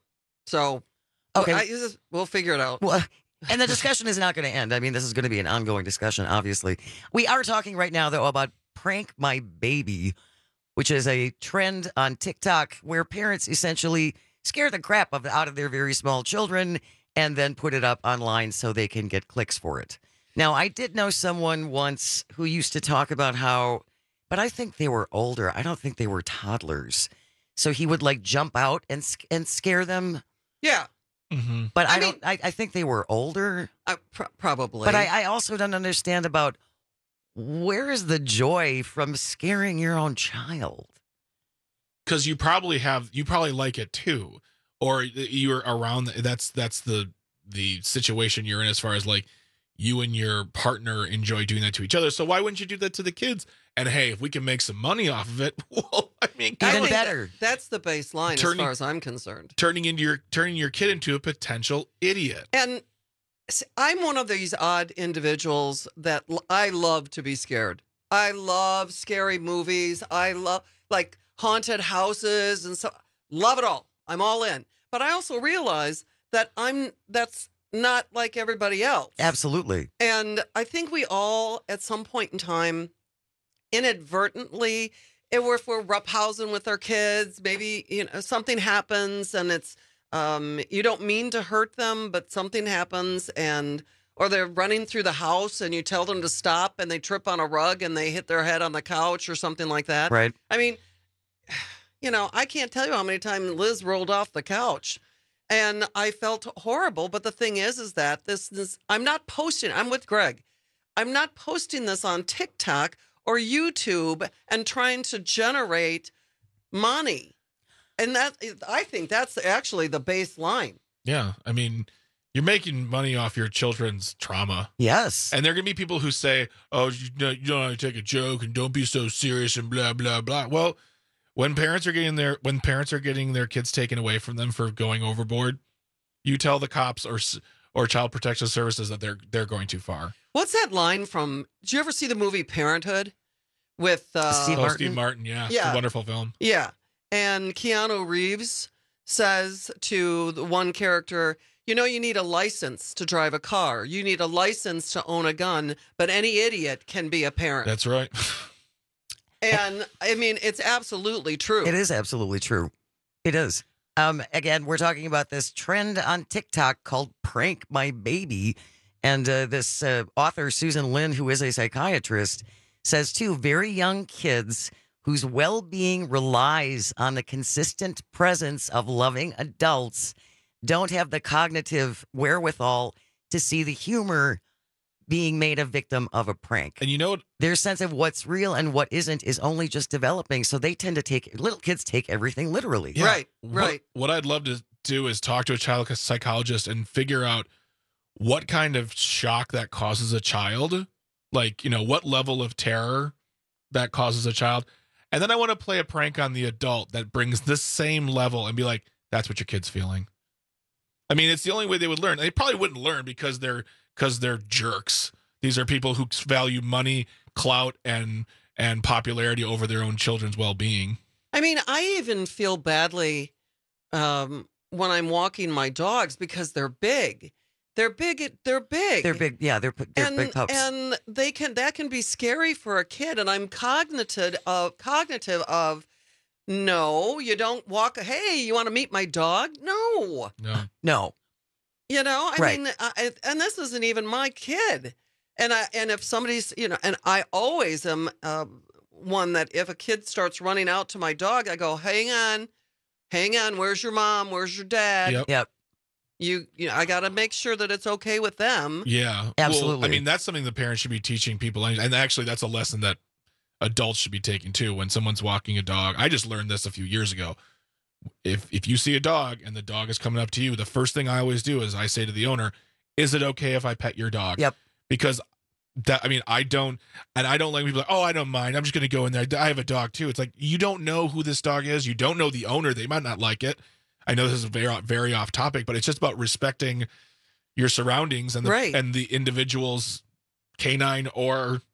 So, Okay. I, just, we'll figure it out. Well, and the discussion is not going to end. I mean, this is going to be an ongoing discussion, obviously. We are talking right now, though, about Prank My Baby, which is a trend on TikTok where parents essentially scare the crap of, out of their very small children and then put it up online so they can get clicks for it. Now, I did know someone once who used to talk about how, but I think they were older. I don't think they were toddlers. So he would like jump out and and scare them. Yeah. Mm-hmm. But I, I don't. I, I think they were older. Uh, pr- probably. But I, I also don't understand about where is the joy from scaring your own child? Because you probably have, you probably like it too, or you're around. That's that's the the situation you're in as far as like you and your partner enjoy doing that to each other. So why wouldn't you do that to the kids? And hey, if we can make some money off of it, well, I mean, I even think better. that- that's the baseline Turning- as far as I'm concerned. turning into your turning your kid into a potential idiot. And s- I'm one of these odd individuals that l- I love to be scared. I love scary movies. I love like haunted houses and so love it all. I'm all in. But I also realize that I'm that's not like everybody else. Absolutely. And I think we all at some point in time inadvertently, if we're roughhousing with our kids, maybe you know something happens and it's um, you don't mean to hurt them, but something happens and or they're running through the house and you tell them to stop and they trip on a rug and they hit their head on the couch or something like that. Right. I mean, you know, I can't tell you how many times Liz rolled off the couch and I felt horrible. But the thing is, is that this is, I'm not posting, I'm with Greg. I'm not posting this on TikTok or YouTube and trying to generate money. And that, I think that's actually the baseline. Yeah, I mean, you're making money off your children's trauma. Yes. And there are going to be people who say, oh, you don't, you don't take a joke and don't be so serious and blah, blah, blah. Well, when parents are getting their when parents are getting their kids taken away from them for going overboard, you tell the cops or or child protection services that they're they're going too far. What's that line from, did you ever see the movie Parenthood with uh, Steve Oh, Martin? Steve Martin, yeah. Yeah. It's a wonderful film. Yeah. And Keanu Reeves says to the one character, you know, you need a license to drive a car. You need a license to own a gun, but any idiot can be a parent. That's right. And I mean, it's absolutely true. It is absolutely true. It is. Um, again, we're talking about this trend on TikTok called Prank My Baby. And uh, this uh, author, Susan Lin, who is a psychiatrist, says, too, very young kids whose well-being relies on the consistent presence of loving adults don't have the cognitive wherewithal to see the humor being made a victim of a prank. And you know what? Their sense of what's real and what isn't is only just developing. So they tend to take, little kids take everything literally. Yeah. Right, What- right. What I'd love to do is talk to a child psychologist and figure out what kind of shock that causes a child. Like, you know, what level of terror that causes a child. And then I want to play a prank on the adult that brings this same level and be like, that's what your kid's feeling. I mean, it's the only way they would learn. They probably wouldn't learn because they're because they're jerks. These are people who value money, clout, and and popularity over their own children's well-being. I mean, I even feel badly um, when I'm walking my dogs because they're big. They're big. They're big. They're big. Yeah, they're, they're and, big pups. And they can that can be scary for a kid. And I'm cognitive of cognitive of no, you don't walk. Hey, you want to meet my dog? No, No. no. you know. I Right. mean, I, and this isn't even my kid. And I and if somebody's you know, and I always am uh, one that if a kid starts running out to my dog, I go, hang on, hang on. Where's your mom? Where's your dad? Yep. Yep. You, you know, I got to make sure that it's okay with them. Yeah, Absolutely. Well, I mean, that's something the parents should be teaching people, and actually, that's a lesson that adults should be taking too. When someone's walking a dog, I just learned this a few years ago. If if you see a dog and the dog is coming up to you, the first thing I always do is I say to the owner, "Is it okay if I pet your dog?" Yep. Because that I mean, I don't, and I don't like people like, "Oh, I don't mind. I'm just going to go in there. I have a dog too." It's like you don't know who this dog is. You don't know the owner. They might not like it. I know this is very very off topic, but it's just about respecting your surroundings and the Right. and the individual's canine or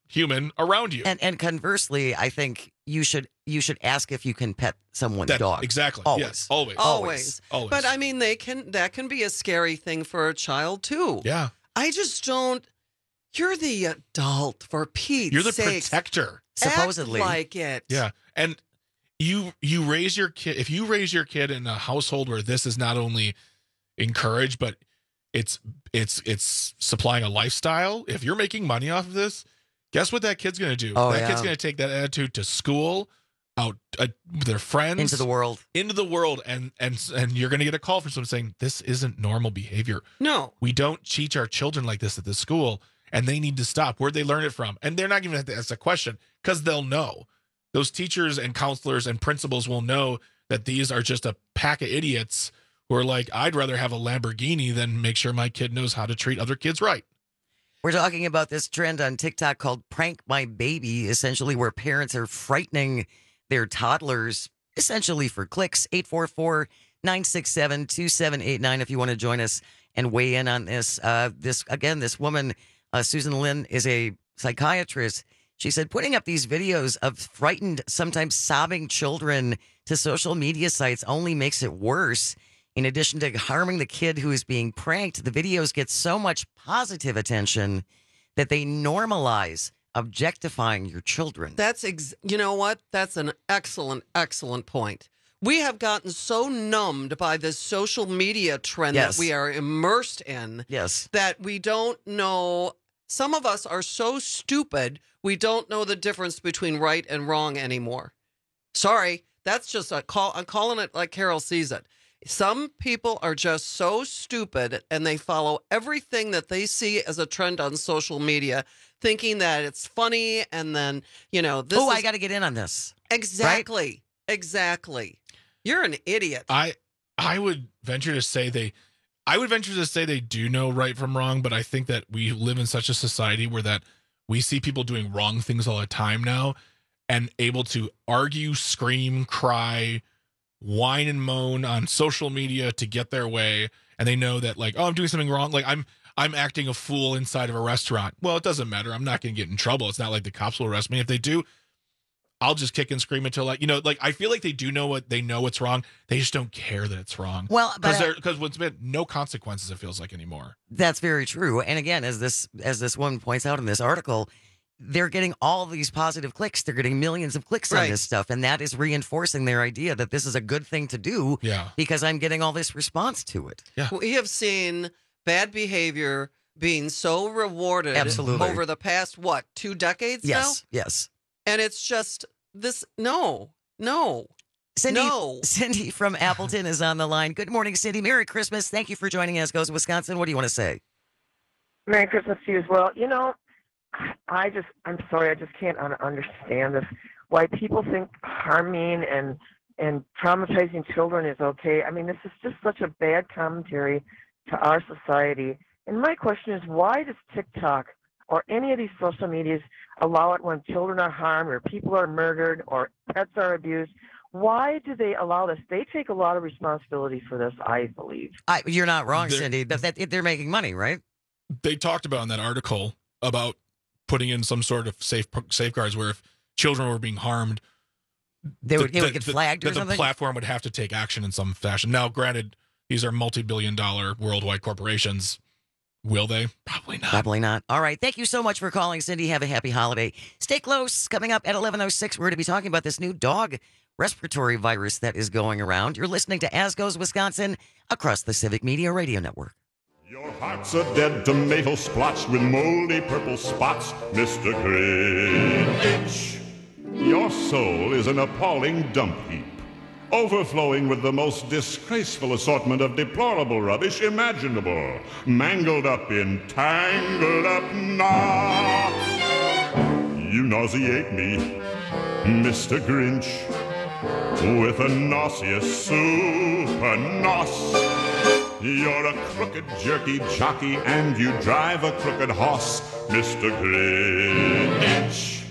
human around you. And and conversely, I think you should you should ask if you can pet someone's That- dog. exactly. Always. Yes, always. Always. Always. But I mean, they can. That can be a scary thing for a child too. Yeah. I just don't. You're the adult, for Pete's You're the sakes. protector. Act like it. Yeah. And you you raise your kid if you raise your kid in a household where this is not only encouraged, but it's it's it's supplying a lifestyle. If you're making money off of this, guess what that kid's going to do? Oh, that yeah. kid's going to take that attitude to school, out uh, with their friends, Into the world. into the world, and and and you're going to get a call from someone saying this isn't normal behavior. No. We don't teach our children like this at the school, and they need to stop. Where'd they learn it from? And they're not even have to ask a question because they'll know. Those teachers and counselors and principals will know that these are just a pack of idiots who are like, I'd rather have a Lamborghini than make sure my kid knows how to treat other kids right. We're talking about this trend on TikTok called Prank My Baby, essentially where parents are frightening their toddlers, essentially for clicks. eight four four, nine six seven, two seven eight nine if you want to join us and weigh in on this. Uh, this again, this woman, uh, Susan Lynn, is a psychiatrist. She said putting up these videos of frightened, sometimes sobbing children to social media sites only makes it worse. In addition to harming the kid who is being pranked, the videos get so much positive attention that they normalize objectifying your children. That's, ex- you know what? That's an excellent, excellent point. We have gotten so numbed by this social media trend Yes. that we are immersed in Yes. that we don't know. Some of us are so stupid, we don't know the difference between right and wrong anymore. Sorry, that's just a call. I'm calling it like Carol sees it. Some people are just so stupid and they follow everything that they see as a trend on social media, thinking that it's funny. And then, you know, this Oh, is I got to get in on this. exactly, exactly. You're an idiot. I I would venture to say they I would venture to say they do know right from wrong, but I think that we live in such a society where that we see people doing wrong things all the time now and able to argue, scream, cry, whine and moan on social media to get their way, and they know that like, oh, I'm doing something wrong, like I'm I'm acting a fool inside of a restaurant. Well, it doesn't matter. I'm not going to get in trouble. It's not like the cops will arrest me. If they do, I'll just kick and scream until like, you know, like I feel like they do know what they know what's wrong. They just don't care that it's wrong. Well, but because I- because what's been no consequences, it feels like anymore. That's very true. And again, as this as this woman points out in this article, they're getting all of these positive clicks. They're getting millions of clicks on Right. this stuff, and that is reinforcing their idea that this is a good thing to do Yeah. because I'm getting all this response to it. We have seen bad behavior being so rewarded Absolutely. over the past, what, two decades Yes, now? yes. And it's just this, no, no, Cindy, no. Cindy from Appleton is on the line. Good morning, Cindy. Merry Christmas. Thank you for joining us. Goes to Wisconsin. What do you want to say? Merry Christmas to you as well. You know, I just, I'm sorry, I just can't un- understand this. Why people think harming and and traumatizing children is okay. I mean, this is just such a bad commentary to our society. And my question is, why does TikTok or any of these social medias allow it when children are harmed or people are murdered or pets are abused? Why do they allow this? They take a lot of responsibility for this, I believe. I, you're not wrong, They're- Cindy. That, that they're making money, right? They talked about in that article about putting in some sort of safe safeguards where if children were being harmed, They would, the- they would the- get the- flagged or that the something. platform would have to take action in some fashion. Now, granted, these are multi-billion dollar worldwide corporations. Will they? Probably not. Probably not. All right. Thank you so much for calling, Cindy. Have a happy holiday. Stay close. Coming up at eleven oh six, we're going to be talking about this new dog respiratory virus that is going around. You're listening to As Goes Wisconsin across the Civic Media Radio Network. Your heart's a dead tomato splotched with moldy purple spots, Mister Grinch. Your soul is an appalling dump heap, overflowing with the most disgraceful assortment of deplorable rubbish imaginable, mangled up in tangled up knots. You nauseate me, Mister Grinch, with a nauseous super nos. You're a crooked, jerky jockey, and you drive a crooked hoss, Mister Grinch.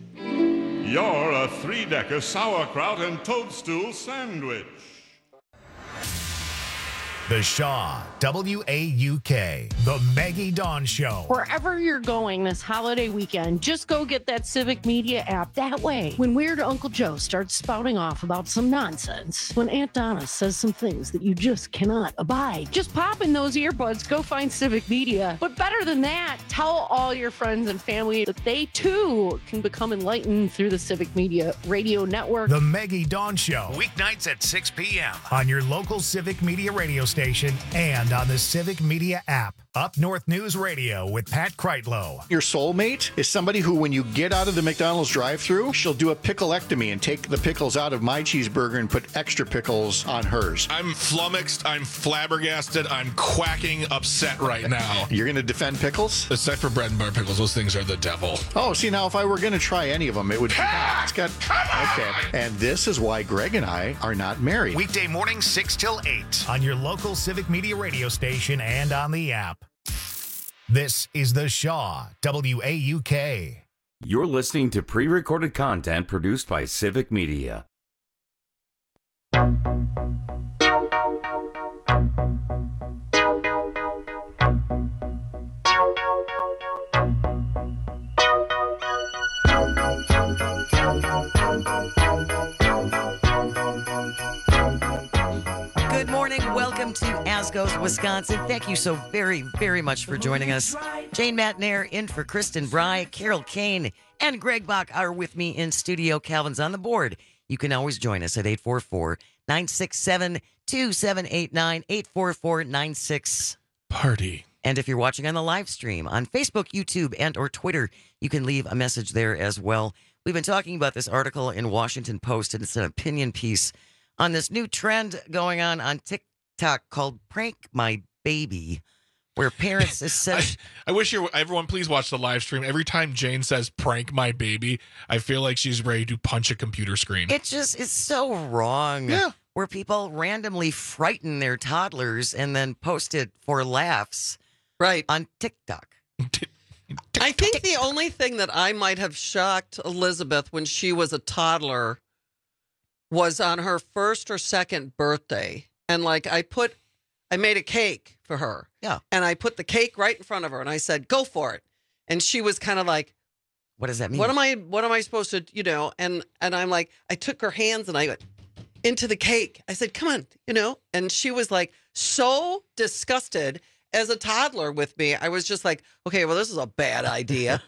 You're a three-decker sauerkraut and toadstool sandwich. The Shaw, W A U K, The Maggie Dawn Show. Wherever you're going this holiday weekend, just go get that Civic Media app. That way, when Weird Uncle Joe starts spouting off about some nonsense, when Aunt Donna says some things that you just cannot abide, just pop in those earbuds, go find Civic Media. But better than that, tell all your friends and family that they too can become enlightened through the Civic Media radio network. The Maggie Dawn Show, weeknights at six p.m. on your local Civic Media radio station and on the Civic Media app. Up North News Radio with Pat Kreitlow. Your soulmate is somebody who, when you get out of the McDonald's drive-thru, she'll do a picklectomy and take the pickles out of my cheeseburger and put extra pickles on hers. I'm flummoxed. I'm flabbergasted. I'm quacking upset right now. You're going to defend pickles? Except for bread and butter pickles. Those things are the devil. Oh, see, now if I were going to try any of them, it would be... It's got... Okay. And this is why Greg and I are not married. Weekday mornings, six till eight on your local Civic Media radio station and on the app. This is The Shaw, W A U K. You're listening to pre-recorded content produced by Civic Media. Good morning. Welcome to Asco's, Wisconsin. Thank you so very, very much for joining us. Jane Matnair in for Kristen Bry. Carol Kane and Greg Bach are with me in studio. Calvin's on the board. You can always join us at eight four four, nine six seven, two seven eight nine, eight four four, nine six. Party. And if you're watching on the live stream on Facebook, YouTube, and or Twitter, you can leave a message there as well. We've been talking about this article in Washington Post, and it's an opinion piece on this new trend going on on TikTok called Prank My Baby, where parents essentially... I, I wish you're, everyone please watch the live stream. Every time Jane says prank my baby, I feel like she's ready to punch a computer screen. It just is so wrong. Yeah. Where people randomly frighten their toddlers and then post it for laughs right on TikTok. I think the only thing that I might have shocked Elizabeth when she was a toddler was on her first or second birthday. And like I put, I made a cake for her. Yeah. And I put the cake right in front of her and I said, go for it. And she was kind of like, what does that mean? What am I, what am I supposed to, you know? And, and I'm like, I took her hands and I went into the cake. I said, come on, you know? And she was like so disgusted as a toddler with me. I was just like, okay, well, this is a bad idea.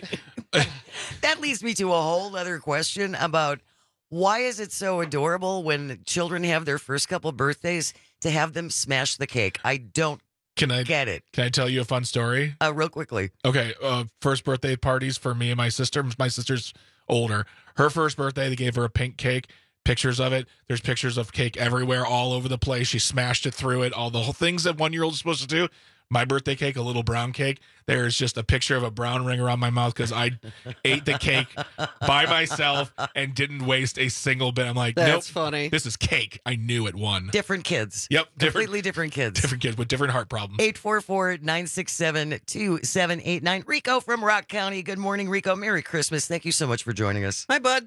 That leads me to a whole other question about why is it so adorable when children have their first couple birthdays to have them smash the cake? I don't can I, get it. Can I tell you a fun story? Uh, real quickly. Okay. Uh, first birthday parties for me and my sister. My sister's older. Her first birthday, they gave her a pink cake. Pictures of it. There's pictures of cake everywhere, all over the place. She smashed it through it. All the whole things that one-year-old is supposed to do. My birthday cake, a little brown cake. There's just a picture of a brown ring around my mouth because I ate the cake by myself and didn't waste a single bit. I'm like, that's nope, funny. This is cake. I knew it won. Different kids. Yep. Different, Completely different kids. Different kids with different heart problems. eight four four, nine six seven, two seven eight nine. Rico from Rock County. Good morning, Rico. Merry Christmas. Thank you so much for joining us. Hi, bud.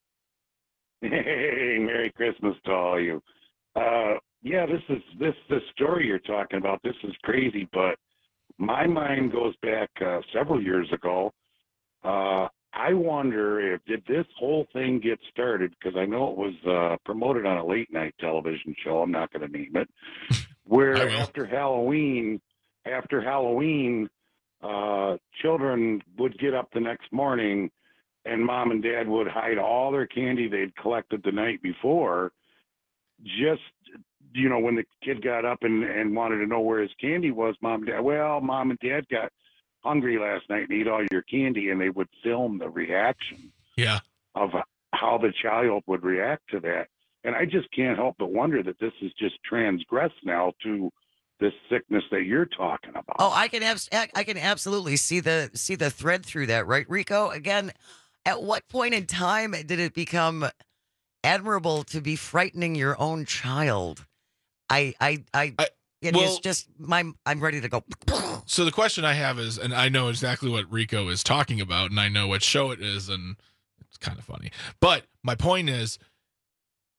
Hey, Merry Christmas to all you. Uh, yeah, this is this this story you're talking about. This is crazy, but my mind goes back uh, several years ago. Uh, I wonder if did this whole thing get started because I know it was uh, promoted on a late night television show. I'm not going to name it. Where after Halloween, after Halloween, uh, children would get up the next morning. And mom and dad would hide all their candy they'd collected the night before. Just, you know, when the kid got up and, and wanted to know where his candy was, mom and dad, well, mom and dad got hungry last night and ate all your candy. And they would film the reaction yeah. of how the child would react to that. And I just can't help but wonder that this is just transgressed now to this sickness that you're talking about. Oh, I can abs- I can absolutely see the see the thread through that, right, Rico? Again, at what point in time did it become admirable to be frightening your own child? I, I, I, I it well, is just my. I'm ready to go. So the question I have is, and I know exactly what Rico is talking about, and I know what show it is, and it's kind of funny. But my point is,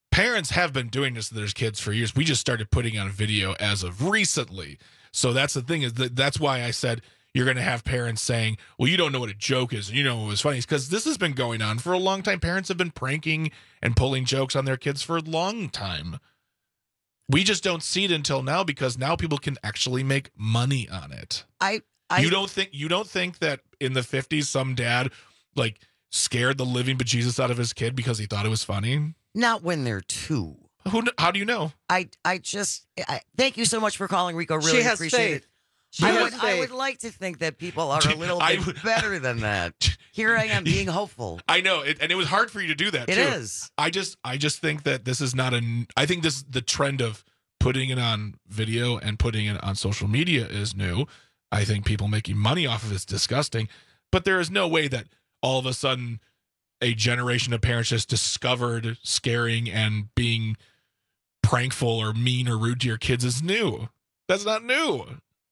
parents have been doing this to their kids for years. We just started putting on video as of recently. So that's the thing is that that's why I said you're going to have parents saying, well, you don't know what a joke is and you know what was funny. It's because this has been going on for a long time. Parents have been pranking and pulling jokes on their kids for a long time. We just don't see it until now because now people can actually make money on it. I, I you don't think you don't think that in the fifties some dad like scared the living bejesus out of his kid because he thought it was funny? Not when they're two. Who? How do you know? I I just I, thank you so much for calling, Rico. Really she has appreciate faith. it. She I has would faith. I would like to think that people are a little I bit would- better than that. Here I am being hopeful. I know, it, and it was hard for you to do that. It too. is. I just I just think that this is not a. I think this the trend of putting it on video and putting it on social media is new. I think people making money off of it's disgusting, but there is no way that all of a sudden a generation of parents just discovered scaring and being prankful or mean or rude to your kids is new. That's not new.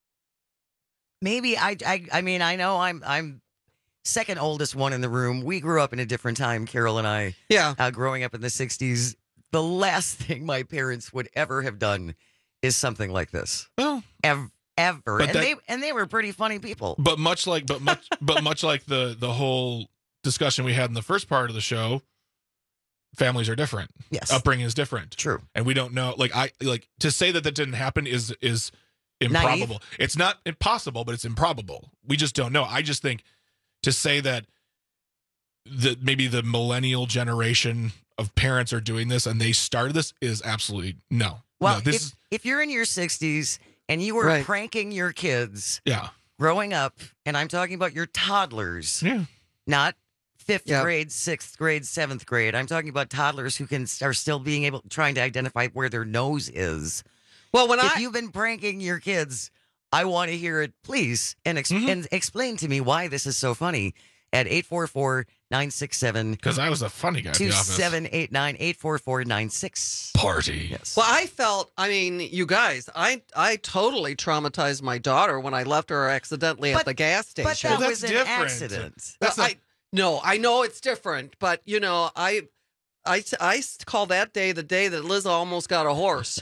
Maybe I I I mean I know I'm I'm second oldest one in the room. We grew up in a different time, Carol and I. Yeah. Uh, growing up in the sixties, the last thing my parents would ever have done is something like this. Well, ever, ever. But And that- they and they were pretty funny people. But much like, but much, but much like the the whole discussion we had in the first part of the show, families are different. Yes, upbringing is different. True, and we don't know. Like I like to say that that didn't happen is is improbable. Naive. It's not impossible, but it's improbable. We just don't know. I just think to say that that maybe the millennial generation of parents are doing this and they started this is absolutely no. Well, no, this if, is if you're in your sixties and you were Right. pranking your kids yeah. growing up, and I'm talking about your toddlers, yeah. not fifth Yeah. grade, sixth grade, seventh grade. I'm talking about toddlers who can are still being able trying to identify where their nose is. Well, when if I you've been pranking your kids, I want to hear it, please, and, ex- Mm-hmm. and explain to me why this is so funny at eight four four, nine six seven Because I was a funny guy at the two office. seven eight nine eight four four nine six. Party. Yes. Well, I felt, I mean, you guys, I I totally traumatized my daughter when I left her accidentally at But- the gas station. But that Well, was that's an different. accident. Well, That's not- I, no, I know it's different, but you know, I, I, I call that day the day that Liz almost got a horse.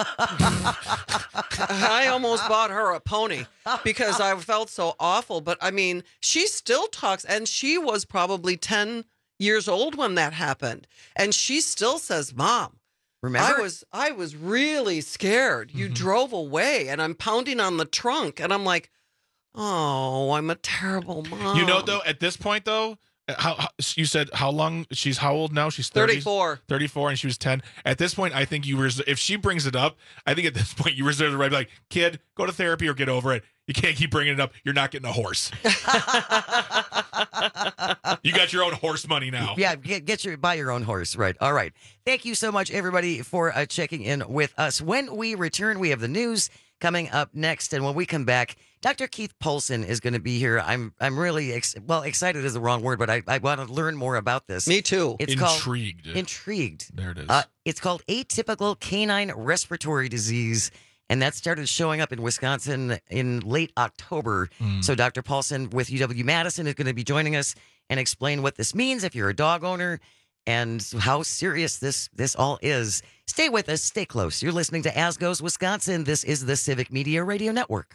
I almost bought her a pony because I felt so awful. But I mean, she still talks, and she was probably ten years old when that happened, and she still says, "Mom, Remember? I was, I was really scared. You drove away, and I'm pounding on the trunk, and I'm like." Oh, I'm a terrible mom. You know, though, at this point, though, how, how you said how long she's how old now? She's thirty, thirty-four. thirty-four, and she was ten. At this point, I think you res- if she brings it up, I think at this point you reserve the right to be like, kid, go to therapy or get over it. You can't keep bringing it up. You're not getting a horse. You got your own horse money now. Yeah, get, get your buy your own horse. Right. All right. Thank you so much, everybody, for uh, checking in with us. When we return, we have the news coming up next, and when we come back, Doctor Keith Polson is going to be here. I'm I'm really ex- well excited is the wrong word, but I, I want to learn more about this. Me too. It's Intrigued. called intrigued. There it is. Uh, it's called atypical canine respiratory disease, and that started showing up in Wisconsin in late October. Mm. So Doctor Paulson with U W Madison is going to be joining us and explain what this means if you're a dog owner and how serious this this all is. Stay with us. Stay close. You're listening to As Goes Wisconsin. This is the Civic Media Radio Network.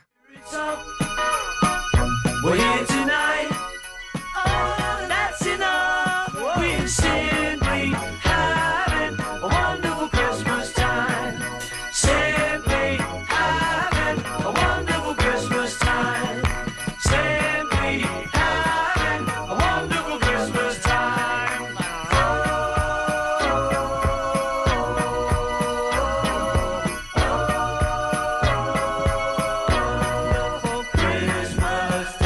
We're here tonight. Oh, that's enough. We're simply having a wonderful Christmas time. Simply having a wonderful Christmas time. Simply having a wonderful Christmas time. Wonderful Christmas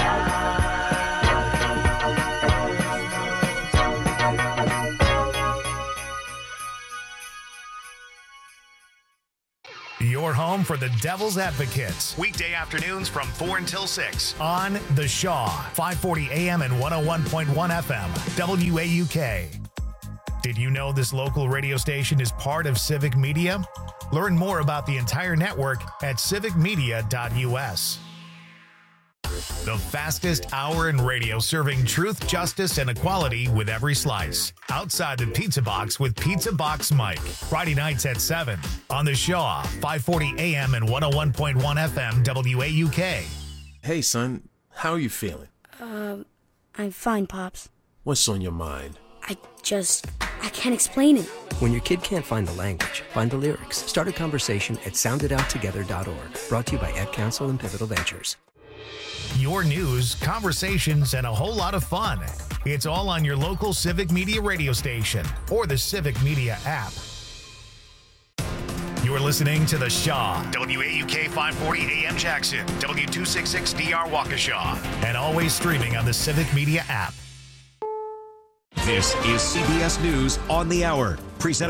Your home for the Devil's Advocates. Weekday afternoons from four until six on The Shaw, five forty A M and one oh one point one F M, W A U K. Did you know this local radio station is part of Civic Media? Learn more about the entire network at civic media dot U S. The fastest hour in radio, serving truth, justice, and equality with every slice. Outside the Pizza Box with Pizza Box Mike. Friday nights at seven on the Shaw, five forty A M and one oh one point one F M W A U K. Hey, son, how are you feeling? Um, I'm fine, Pops. What's on your mind? I just, I can't explain it. When your kid can't find the language, find the lyrics. Start a conversation at sound it out together dot org. Brought to you by Ed Council and Pivotal Ventures. Your news, conversations, and a whole lot of fun. It's all on your local Civic Media radio station or the Civic Media app. You're listening to The Shaw, W A U K five forty A M Jackson, W two sixty-six D R Waukesha, and always streaming on the Civic Media app. This is C B S News on the Hour, presented